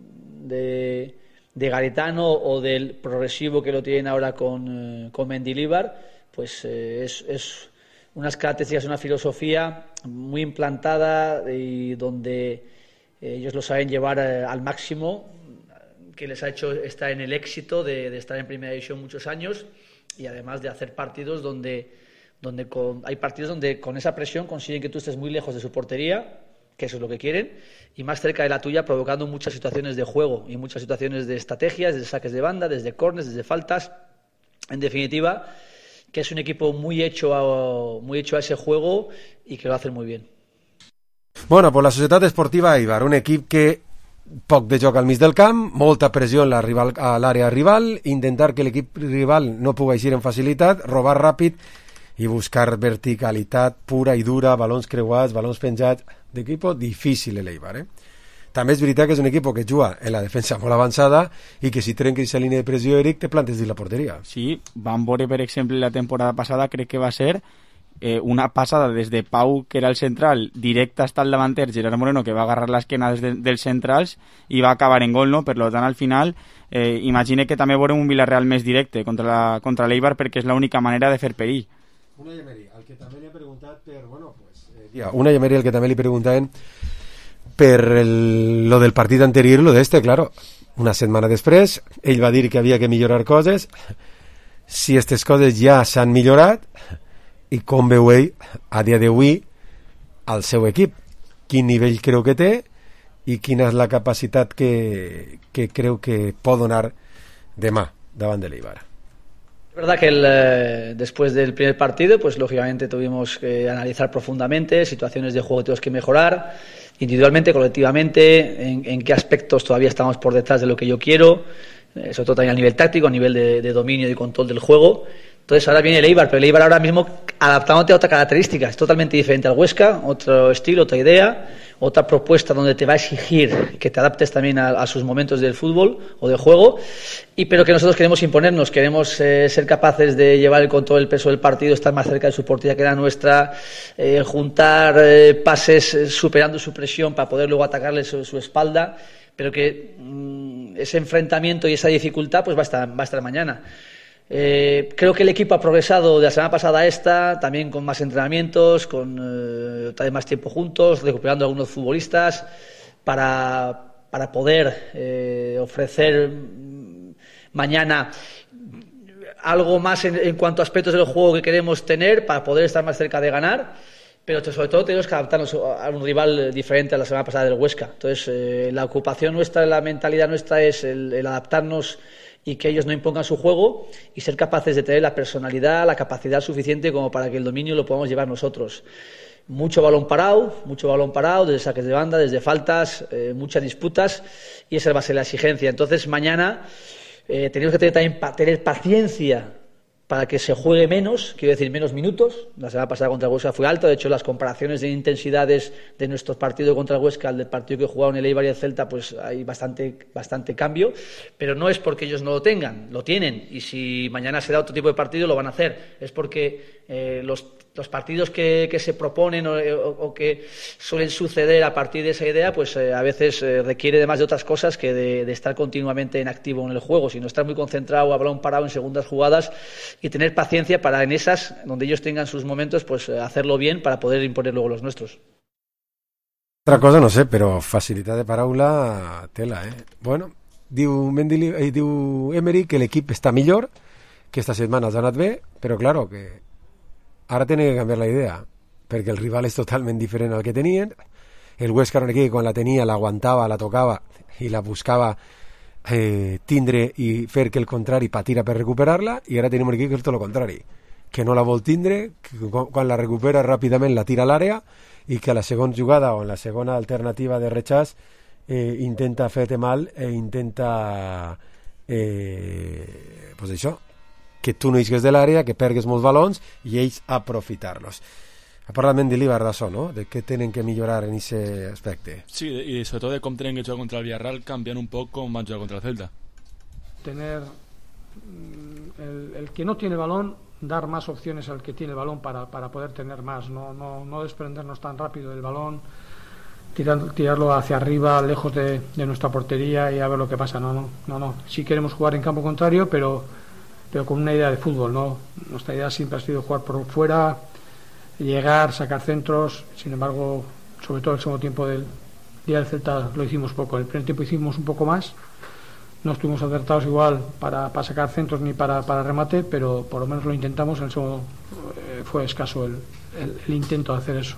de, de Garetano o del progresivo que lo tienen ahora con, eh, con Mendilibar, pues eh, es, es unas características, una filosofía muy implantada y donde ellos lo saben llevar eh, al máximo, que les ha hecho estar en el éxito de, de estar en primera división muchos años. Y además de hacer partidos donde, donde con, hay partidos donde con esa presión consiguen que tú estés muy lejos de su portería, que eso es lo que quieren, y más cerca de la tuya, provocando muchas situaciones de juego y muchas situaciones de estrategias, desde saques de banda, desde córners, desde faltas. En definitiva, que es un equipo muy hecho a, muy hecho a ese juego y que lo hacen muy bien. Bueno, pues la Societat Esportiva Eibar, un equip que poc de joc al mig del camp, molta pressió la rival, a l'àrea rival, intentar que l'equip rival no pugui eixir en facilitat, robar ràpid i buscar verticalitat pura i dura, balons creuats, balons penjats, d'equip difícil l'Eibar, eh? També és veritat que és un equip que juga en la defensa molt avançada i que si trenca aquesta línia de pressió, Eric, te plantes dins la porteria. Sí, van veure, per exemple, la temporada passada, crec que va ser Eh, una passada des de Pau, que era el central, directe hasta el davanter Gerard Moreno, que va agarrar l'esquena des de, dels centrals i va acabar en gol, no? Per tant, al final, eh, imagine que també veurem un Villarreal més directe contra, la, contra l'Eibar, perquè és l'única manera de fer perill. Una Emery, al que també li ha preguntat per... Bueno, pues, eh, yeah, una Emery, al que també li preguntaven per el, lo del partit anterior, lo de este, claro. una setmana després, ell va dir que havia que millorar coses, si aquestes coses ja s'han millorat, i com veu ell a dia d'avui al seu equip, quin nivell creu que té i quina és la capacitat que, que creu que pot donar demà davant de l'Eibar. Es verdad que el, eh, después del primer partido, pues lógicamente tuvimos que analizar profundamente situaciones de juego que tenemos que mejorar, individualmente, colectivamente, en, en qué aspectos todavía estamos por detrás de lo que yo quiero, eh, sobre todo también a nivel táctico, a nivel de, de dominio y control del juego. Entonces ahora viene el Eibar, pero el Eibar ahora mismo adaptándote a otra característica, es totalmente diferente al Huesca, otro estilo, otra idea, otra propuesta donde te va a exigir que te adaptes también a, a sus momentos del fútbol o de juego, y pero que nosotros queremos imponernos, queremos eh, ser capaces de llevar el control, el peso del partido, estar más cerca de su portería que la nuestra, eh, juntar eh, pases eh, superando su presión para poder luego atacarle su, su espalda, pero que mmm, ese enfrentamiento y esa dificultad pues va a estar, va a estar mañana. Eh, creo que el equipo ha progresado de la semana pasada a esta, también con más entrenamientos, con eh, también más tiempo juntos, recuperando a algunos futbolistas para, para poder eh, ofrecer mañana algo más en, en cuanto a aspectos del juego que queremos tener para poder estar más cerca de ganar, pero sobre todo tenemos que adaptarnos a un rival diferente a la semana pasada del Huesca. Entonces eh, la ocupación nuestra, la mentalidad nuestra es el, el adaptarnos y que ellos no impongan su juego y ser capaces de tener la personalidad, la capacidad suficiente como para que el dominio lo podamos llevar nosotros. Mucho balón parado, mucho balón parado, desde saques de banda, desde faltas, eh, muchas disputas, y esa va a ser la exigencia. Entonces mañana eh, tenemos que tener también pa- tener paciencia para que se juegue menos, quiero decir menos minutos. La semana pasada contra el Huesca fue alto, de hecho las comparaciones de intensidades de nuestros partidos contra el Huesca al del partido que jugaron el Eibar y el Celta, pues hay bastante, bastante cambio, pero no es porque ellos no lo tengan, lo tienen, y si mañana se da otro tipo de partido lo van a hacer, es porque eh, los los partidos que, que se proponen o, o, o que suelen suceder a partir de esa idea, pues eh, a veces eh, requiere de más de otras cosas que de, de estar continuamente en activo en el juego, sino estar muy concentrado, a balón parado en segundas jugadas y tener paciencia para en esas, donde ellos tengan sus momentos, pues eh, hacerlo bien para poder imponer luego los nuestros. Otra cosa no sé, però facilitat de paraula tela, eh? Bueno, diu, Mendili, eh, diu Emery que l'equip està millor, que esta setmana els ha anat bé, però claro, que ara tenen que canviar la idea, perquè el rival és totalment diferent al que tenien. El Huesca era un equip que quan la tenia l'aguantava, la tocava i la buscava eh, tindre i fer que el contrari patira per recuperar-la, i ara tenim un equip que és tot el contrari, que no la vol tindre, que quan la recupera ràpidament la tira a l'àrea i que a la segona jugada o en la segona alternativa de rechaç eh, intenta fer-te mal e intenta eh, pues això, que tu no isques de l'àrea, que pergues molts balons i ells aprofitar-los. Ha parlat de l'Eibar d'això, no? De què tenen que millorar en aquest aspecte. Sí, i sobretot de com tenen que jugar contra el Villarreal, canviant un poc com van jugar contra el Celta. Tener el, el que no tiene balón, dar más opciones al que tiene el balón para, para poder tener más, no, no, no desprendernos tan rápido del balón, tirar, tirarlo hacia arriba, lejos de, de nuestra portería y a ver lo que pasa. No, no, no, no. Sí queremos jugar en campo contrario, pero pero con una idea de fútbol, ¿no? Nuestra idea siempre ha sido jugar por fuera, llegar, sacar centros. Sin embargo, sobre todo el segundo tiempo del día del Celta lo hicimos poco. El primer tiempo hicimos un poco más, no estuvimos acertados igual para, para sacar centros ni para, para remate, pero por lo menos lo intentamos. En el segundo eh, fue escaso el, el, el intento de hacer eso.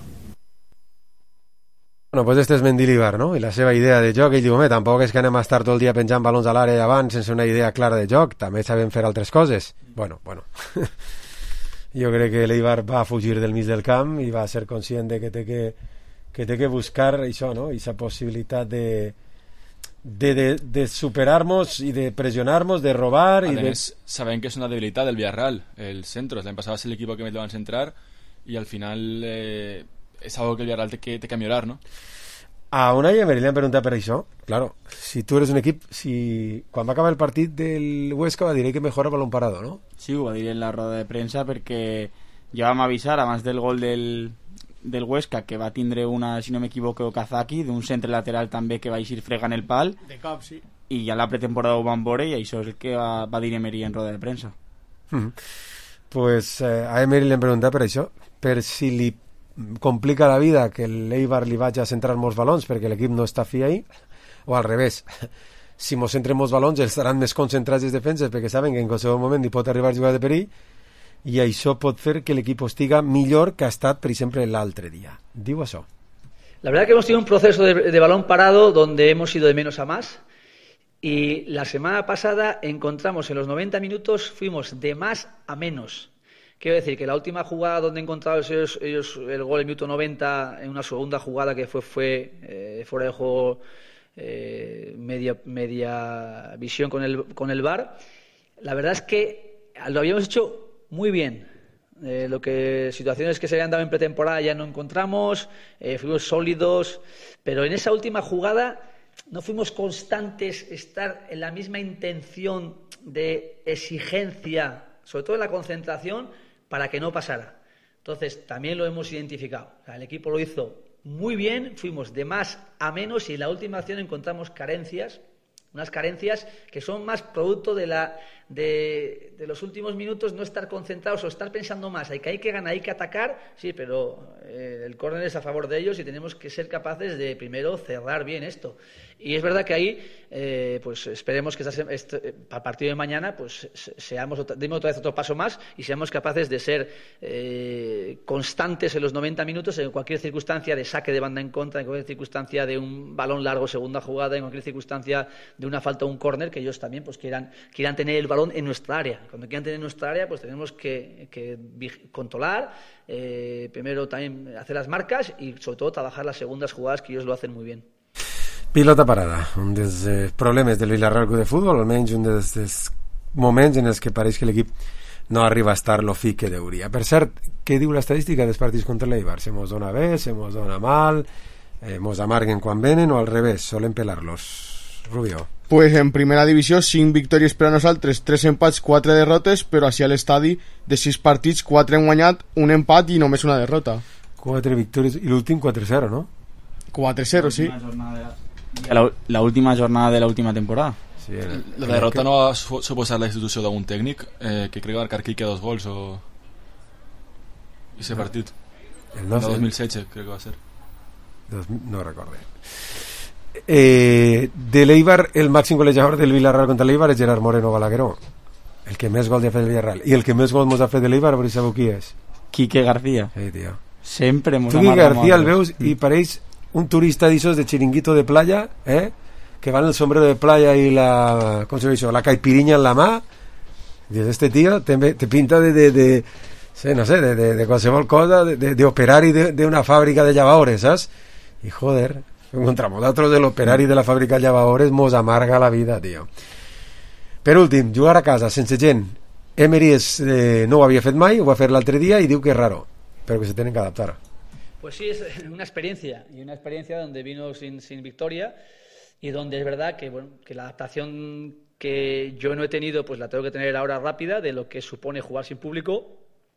Bueno, pues este és Mendilibar, no? I la seva idea de joc, ell diu, home, tampoc és que anem a estar tot el dia penjant balons a l'àrea davant sense una idea clara de joc, també sabem fer altres coses. Bueno, bueno. Jo crec que l'Eibar va fugir del mig del camp i va ser conscient de que té que, que, té que buscar això, no? Aquesta possibilitat de, de, de, de superar-nos i de pressionar-nos, de robar... A i més, de... sabem que és una debilitat del Villarreal, el centro. L'any passat va ser l'equip que més lo van centrar i al final... Eh... es algo que el Villarreal té que, té que millorar, ¿no? A Unai Emery li han preguntat per això. Claro, si tu eres un equip, si quan va acabar el partit del Huesca va dir que mejora balón parado, ¿no? Sí, ho va dir en la roda de premsa perquè ja vam avisar abans del gol del, del Huesca que va tindre una, si no m'equivoco, Kazaki, d'un centre lateral també que va eixir fregant el pal. De cap, sí. I ja la pretemporada ho van veure i això és el que va, va dir Emery en roda de premsa. Mm. Pues eh, a Emery li han preguntat per això, per si li complica la vida que l'Eibar li vagi a centrar molts balons perquè l'equip no està fi ahí, o al revés, si mos centrem els balons estaran més concentrats els defenses perquè saben que en qualsevol moment hi pot arribar a jugar de perill i això pot fer que l'equip estiga millor que ha estat, per exemple, l'altre dia. Diu això. La verdad que hemos tenido un proceso de, de balón parado donde hemos ido de menos a más y la semana pasada encontramos en los noventa minutos, fuimos de más a menos. Quiero decir que la última jugada donde encontraron ellos, ellos el gol en minuto noventa, en una segunda jugada que fue, fue eh, fuera de juego, eh, media, media visión con el, con el V A R, la verdad es que lo habíamos hecho muy bien. Eh, lo que situaciones que se habían dado en pretemporada ya no encontramos, eh, fuimos sólidos, pero en esa última jugada no fuimos constantes, estar en la misma intención de exigencia, sobre todo en la concentración, para que no pasara. Entonces también lo hemos identificado. O sea, el equipo lo hizo muy bien, fuimos de más a menos y en la última acción encontramos carencias, unas carencias que son más producto de la de, de los últimos minutos, no estar concentrados o estar pensando más, hay que, hay que ganar, hay que atacar, sí, pero eh, el córner es a favor de ellos y tenemos que ser capaces de primero cerrar bien esto. Y es verdad que ahí, eh, pues esperemos que esta, este, para el partido de mañana, pues seamos, demos otra vez otro paso más y seamos capaces de ser eh, constantes en los noventa minutos en cualquier circunstancia de saque de banda en contra, en cualquier circunstancia de un balón largo, segunda jugada, en cualquier circunstancia de una falta o un córner, que ellos también pues quieran, quieran tener el balón en nuestra área. Cuando quieran tener nuestra área, pues tenemos que, que controlar, eh, primero también hacer las marcas y sobre todo trabajar las segundas jugadas, que ellos lo hacen muy bien. Pilota parada, un dels eh, problemes del Villarreal Club de Futbol, almenys un dels, dels moments en els que pareix que l'equip no arriba a estar lo fi que deuria. Per cert, què diu l'estadística dels partits contra l'Eibar? Se mos dona bé, se mos dona mal, eh, mos amarguen quan venen o al revés, solen pelar-los? Rubio. Pues en primera divisió, cinc victòries per a nosaltres, tres empats, quatre derrotes, però així a l'estadi de sis partits, quatre han guanyat, un empat i només una derrota. Quatre victòries i l'últim quatre zero, no? quatre zero, sí. La, la última jornada de la última temporada. Sí, el, la derrota que... no va suposar la institució d'algun tècnic eh, que crec que va marcar Quique dos gols o ese partit el no, dos mil setze crec que va ser dos, no recordo eh, de l'Eibar el màxim golejador del Villarreal contra l'Eibar és Gerard Moreno Balagueró, el que més gol ha fet el Villarreal, i el que més gol mos ha fet de l'Eibar, però sabeu qui és? Quique García. Sí, tio. Sempre mos tu Quique García el veus i pareix un turista d'esos de chiringuito de playa, eh? Que van el sombrero de playa y la, ¿cómo se dice? La caipiriña en la mà. Dices, este tío te, te pinta de, de, de sí, no sé, de, de, de qualsevol cosa, de, de, de operari de, de una fàbrica de llavadores, ¿sabes? Y joder, encontramos d'altres de l'operari de la fàbrica de llavadores, mos amarga la vida, tío. Per últim, jugar a casa sense gent. Emery es, eh, no ho havia fet mai, ho va fer l'altre dia i diu que és raro, però que se tenen que adaptar. Pues sí, es una experiencia, y una experiencia donde vino sin, sin victoria y donde es verdad que, bueno, que la adaptación que yo no he tenido, pues la tengo que tener ahora rápida, de lo que supone jugar sin público,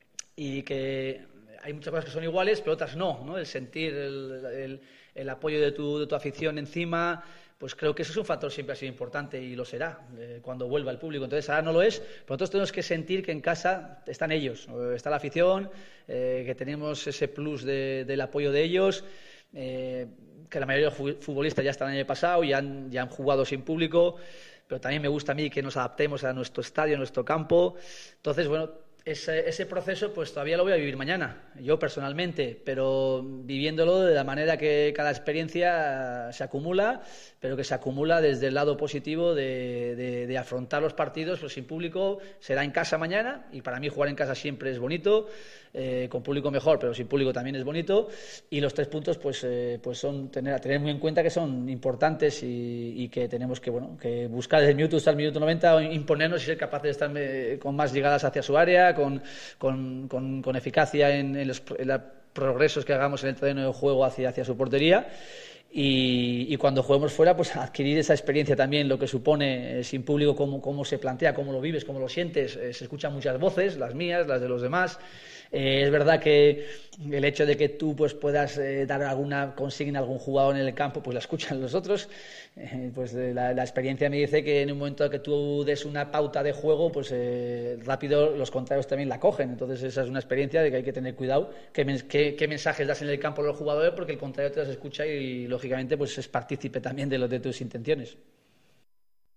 y que hay muchas cosas que son iguales, pero otras no, ¿no? El sentir el, el, el apoyo de tu, de tu afición encima, pues creo que eso es un factor siempre ha sido importante y lo será eh, cuando vuelva el público. Entonces ahora no lo es, pero nosotros tenemos que sentir que en casa están ellos, está la afición, eh, que tenemos ese plus de, del apoyo de ellos, eh, que la mayoría de los futbolistas ya están el año pasado, ya han, ya han jugado sin público, pero también me gusta a mí que nos adaptemos a nuestro estadio, a nuestro campo. Entonces, bueno, ese, ese proceso pues todavía lo voy a vivir mañana, yo personalmente, pero viviéndolo de la manera que cada experiencia se acumula, pero que se acumula desde el lado positivo de, de, de afrontar los partidos pues sin público. Será en casa mañana, y para mí jugar en casa siempre es bonito, eh, con público mejor, pero sin público también es bonito, y los tres puntos pues, eh, pues son tener, a tener muy en cuenta que son importantes y, y que tenemos que, bueno, que buscar desde el minuto hasta el minuto noventa, imponernos y ser capaces de estar eh, con más llegadas hacia su área, con, con, con, con eficacia en, en los en la progresos que hagamos en el terreno de juego hacia, hacia su portería. Y, y cuando juguemos fuera, pues adquirir esa experiencia también, lo que supone eh, sin público, cómo, cómo se plantea, cómo lo vives, cómo lo sientes. Eh, se escuchan muchas voces, las mías, las de los demás. Eh, es verdad que el hecho de que tú pues puedas eh, dar alguna consigna a algún jugador en el campo, pues la escuchan los otros. Eh, pues la, la experiencia me dice que en un momento que tú des una pauta de juego, pues eh, rápido los contrarios también la cogen. Entonces esa es una experiencia de que hay que tener cuidado qué, qué, qué mensajes das en el campo a los jugadores, porque el contrario te los escucha y lógicamente pues es partícipe también de, lo, de tus intenciones.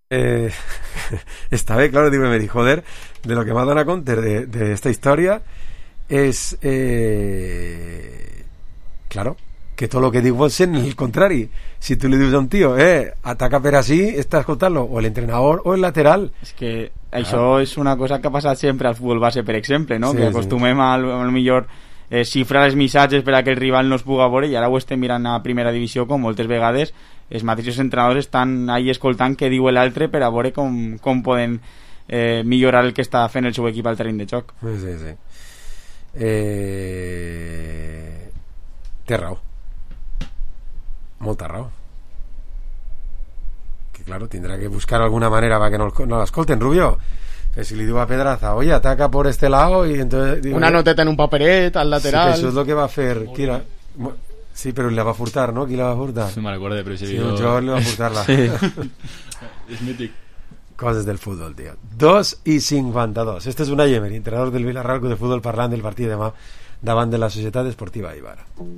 Eh, esta vez, claro, digo, me di, joder, de lo que m'ha donat compte de, de esta història és, eh, claro, que tot el que diu vol ser el contrari. Si tu li dius a un tio, eh, ataca per així, està escoltant-lo, o l'entrenador o el lateral. És que això ah. és una cosa que ha passat sempre al futbol base, per exemple, no? Sí, que acostumem sí. a, a lo millor eh, xifrar els missatges per a que el rival no es puga veure, i ara ho estem mirant a primera divisió, com moltes vegades els mateixos entrenadors estan ahí escoltant què diu l'altre per a veure com, com poden eh, millorar el que està fent el seu equip al terreny de joc. Sí, sí, sí. Eh... Té raó. Molta raó. Que claro, tindrà que buscar alguna manera para que no, no l'escolten. Rubio, que si li diu a Pedraza, oye, ataca por este lado, y entonces digo, una noteta en un paperet al lateral. Sí, que això és el que va fer. Qui la... Sí, però la va furtar, ¿no? Qui la va furtar? No me recuerdo, pero sí, sí un jugador le va a furtar-la. Sí. És mític. Coses del futbol, tío. dos i cinquanta-dos. Este és Unai Emery, entrenador del Villarreal de Futbol, parlant del partit de demà davant de la Societat Esportiva Eibar.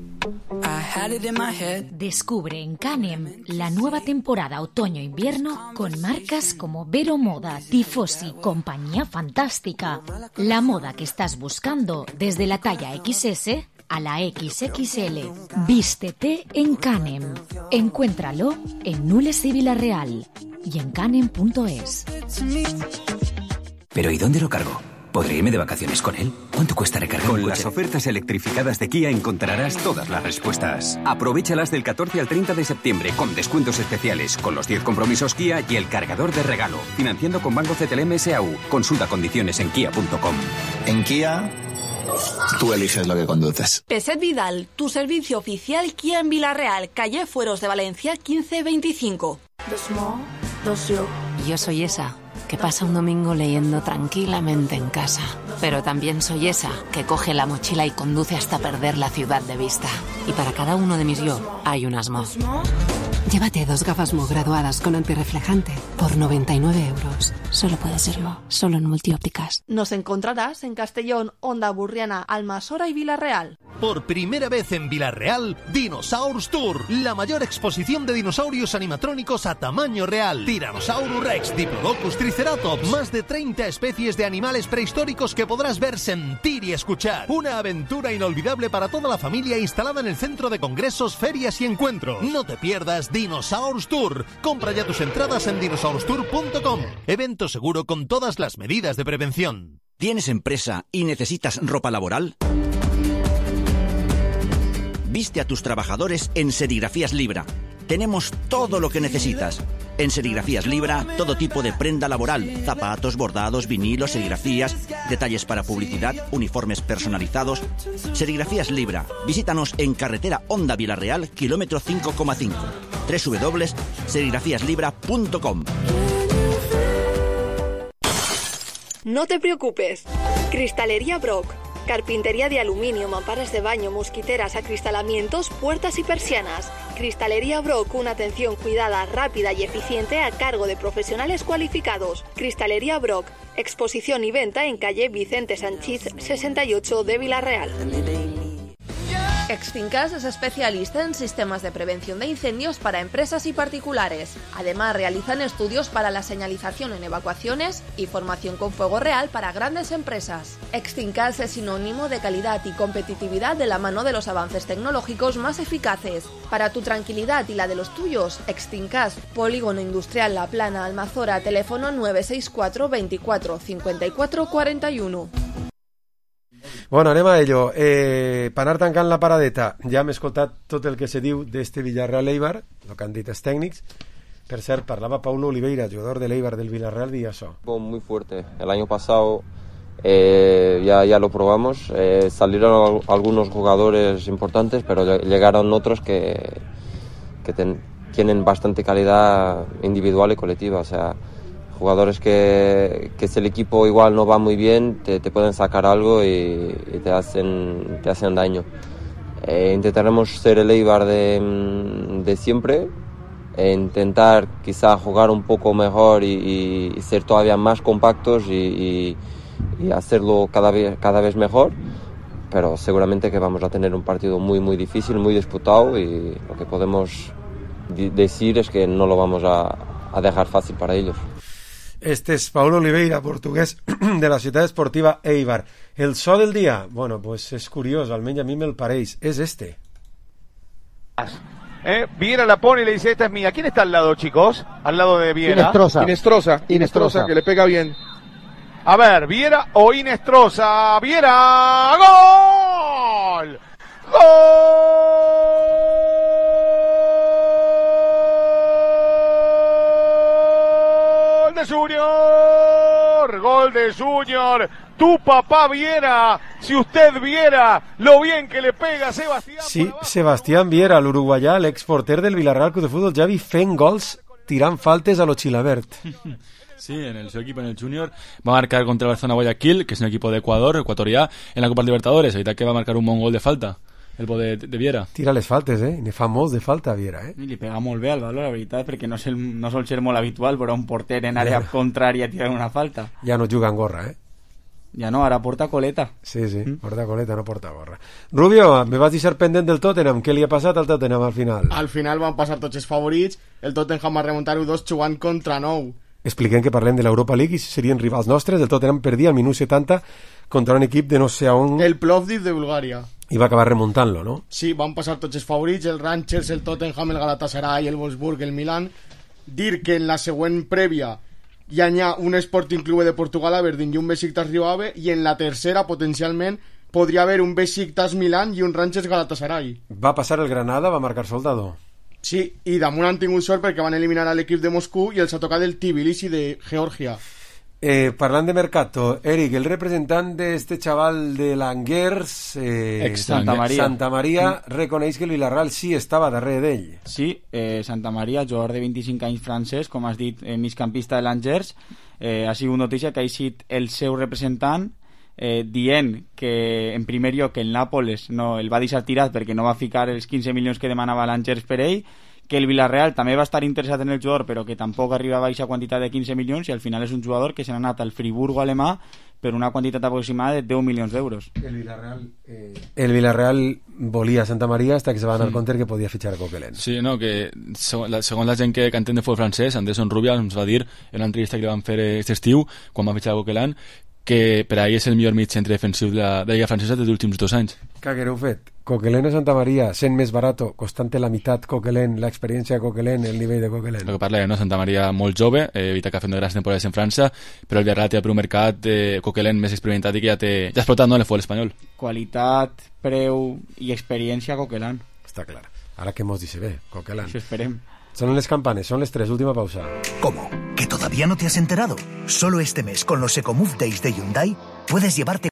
Descubre en Canem la nueva temporada otoño-invierno con marcas como Vero Moda, Tifosi, Compañía Fantástica. La moda que estás buscando desde la talla equis ese a la equis equis ele. Vístete en Canem. Encuéntralo en Nules y Villarreal y en canem punto es. ¿Pero y dónde lo cargo? ¿Podré irme de vacaciones con él? ¿Cuánto cuesta recargar un coche? Con las ofertas electrificadas de Kia encontrarás todas las respuestas. Aprovéchalas del catorce al treinta de septiembre con descuentos especiales, con los diez compromisos Kia y el cargador de regalo. Financiando con Banco C T L M S A U. Consulta condiciones en kia punto com. En Kia, tú eliges lo que conduces. Peset Vidal, tu servicio oficial Kia en Villarreal, calle Fueros de Valencia quince veinticinco. Yo soy esa que pasa un domingo leyendo tranquilamente en casa. Pero también soy esa que coge la mochila y conduce hasta perder la ciudad de vista. Y para cada uno de mis yo hay un Asmo. Llévate dos gafas Mo graduadas con antirreflejante por noventa y nueve euros. Solo puede ser Mo, solo en Multiópticas. Nos encontrarás en Castellón, Onda Burriana, Almasora y Villarreal. Por primera vez en Villarreal, Dinosaurs Tour, la mayor exposición de dinosaurios animatrónicos a tamaño real. Tyrannosaurus Rex, Diplodocus, Triceratops, más de treinta especies de animales prehistóricos que podrás ver, sentir y escuchar. Una aventura inolvidable para toda la familia instalada en el centro de congresos, ferias y encuentros. No te pierdas Dinosaurs Tour. Compra ya tus entradas en dinosaurs tour punto com. Evento seguro con todas las medidas de prevención. ¿Tienes empresa y necesitas ropa laboral? Viste a tus trabajadores en Serigrafías Libra. Tenemos todo lo que necesitas. En Serigrafías Libra, todo tipo de prenda laboral, zapatos, bordados, vinilos, serigrafías, detalles para publicidad, uniformes personalizados. Serigrafías Libra. Visítanos en carretera Onda Villarreal, kilómetro cinco coma cinco. doble u doble u doble u punto serigrafías libra punto com. No te preocupes. Cristalería Brock. Carpintería de aluminio, mamparas de baño, mosquiteras, acristalamientos, puertas y persianas. Cristalería Brock, una atención cuidada, rápida y eficiente a cargo de profesionales cualificados. Cristalería Brock, exposición y venta en calle Vicente Sanchís sesenta y ocho de Villarreal. Exfincas es especialista en sistemas de prevención de incendios para empresas y particulares. Además, realizan estudios para la señalización en evacuaciones y formación con fuego real para grandes empresas. Exfincas es sinónimo de calidad y competitividad de la mano de los avances tecnológicos más eficaces. Para tu tranquilidad y la de los tuyos, Exfincas, Polígono Industrial La Plana, Almazora, teléfono nueve seis cuatro veinticuatro cincuenta y cuatro cuarenta y uno. Bueno, anem a ello. Eh, per anar tancant la paradeta, ja hem escoltat tot el que se diu d'este Villarreal Eibar, el que han dit els tècnics. Per cert, parlava Paulo Oliveira, jugador del Eibar del Villarreal, y eso. Muy fuerte. El año pasado eh, ya, ya lo probamos. Eh, salieron algunos jugadores importantes, pero llegaron otros que, que ten, tienen bastante calidad individual y colectiva. O sea, jugadores que, que si el equipo igual no va muy bien, te, te pueden sacar algo y, y te, hacen, te hacen daño. Eh, intentaremos ser el Eibar de, de siempre, e intentar quizá jugar un poco mejor y, y ser todavía más compactos y, y, y hacerlo cada vez, cada vez mejor, pero seguramente que vamos a tener un partido muy muy difícil, muy disputado, y lo que podemos di- decir es que no lo vamos a a dejar fácil para ellos. Este es Paulo Oliveira, portuguès de la ciutat esportiva Eibar. El so del dia, bueno, pues es curioso, almenys a mi me'l pareix, és este. Eh, Viera la pone y le dice, esta es mía. ¿Quién está al lado, chicos? Al lado de Viera. Inestrosa. Inestrosa. Inestrosa, que le pega bien. A ver, Viera o Inestrosa. Viera. ¡Gol! ¡Gol de Junior! ¡Gol de Junior! Tu papá Viera, si usted viera lo bien que le pega Sebastián. Sí, Sebastián Viera, l'uruguaià, l'exporter del Villarreal Club de Fútbol, ja vi fent gols tirant faltes a lo Chilabert. Sí, en el, su equipo en el Junior va a marcar contra el Barcelona Guayaquil, que es un equipo de Ecuador, ecuatorià, en la Copa Libertadores. Ahorita que va a marcar un bon gol de falta, el bo de, de Viera. Tira les faltes, eh? Ne fa molts de falta, Viera, eh? I li pega molt bé al valor, la veritat, perquè no, el, no sol ser molt habitual veure un porter en àrea contrària tirant una falta. Ja no juga en gorra, eh? Ja no, ara porta coleta. Sí, sí, mm? porta coleta, no porta gorra. Rubio, me vas deixar pendent del Tottenham. Què li ha passat al Tottenham al final? Al final van passar tots els favorits. El Tottenham va remuntar-ho dos jugant contra nou. Expliquem que parlem de l'Europa League i serien rivals nostres. El Tottenham perdia al minut setanta contra un equip de no sé on... El Plovdiv de Bulgària. I va acabar remuntant-lo, no? Sí, van passar tots els favorits, el Rangers, el Tottenham, el Galatasaray, el Wolfsburg, el Milan. Dir que en la següent prèvia hi ha un Sporting Clube de Portugal, Aberdeen i un Besiktas Rio Ave, i en la tercera, potencialment, podria haver un Besiktas Milan i un Rangers Galatasaray. Va passar el Granada, va marcar Soldado. Sí, i damunt han tingut sort perquè van eliminar a l'equip de Moscou i els ha tocat el Tbilisi de Geòrgia. Eh, parlant de Mercato, Eric, el representant d'este xaval de l'Angers, eh, Ex Santa Maria, Santa Maria reconeix que el Villarreal sí estava darrere d'ell. Sí, eh, Santa Maria, jugador de vint-i-cinc anys francès, com has dit, eh, migcampista de l'Angers, eh, ha sigut notícia que ha sigut el seu representant eh, dient que en primer lloc el Nàpoles no, el va deixar tirat perquè no va ficar els quinze milions que demanava l'Angers per ell, que el Villarreal també va estar interessat en el jugador però que tampoc arribava a aquesta quantitat de quinze milions i al final és un jugador que se n'ha anat al Friburgo alemà per una quantitat aproximada de deu milions d'euros. El Villarreal, eh... el Villarreal volia Santa Maria hasta que se va anar sí. compte que podia fitxar a Coquelin. Sí, no, que segons la, segons la gent que, que entén de futbol francès, Anderson Rubia ens va dir en una entrevista que li van fer aquest estiu quan va fitxar a Coquelin que per a ell és el millor mig centre defensiu de la, de la Lliga francesa dels últims dos anys. Que haguereu fet? Coquelin a Santa Maria, sent més barato, costant la meitat Coquelin, l'experiència de Coquelin, el nivell de Coquelin. El que parlem, no? Santa Maria molt jove, eh, evita que ha fet grans temporades en França, però el Villarreal té per un mercat de eh, Coquelin més experimentat i que ja té ja ha explotat, no, en el futbol espanyol. Qualitat, preu i experiència Coquelin. Està clar. Ara que mos dice bé, Coquelin. Això esperem. Son las campanes, son las tres, última pausa. ¿Cómo? ¿Que todavía no te has enterado? Solo este mes, con los EcoMove Days de Hyundai, puedes llevarte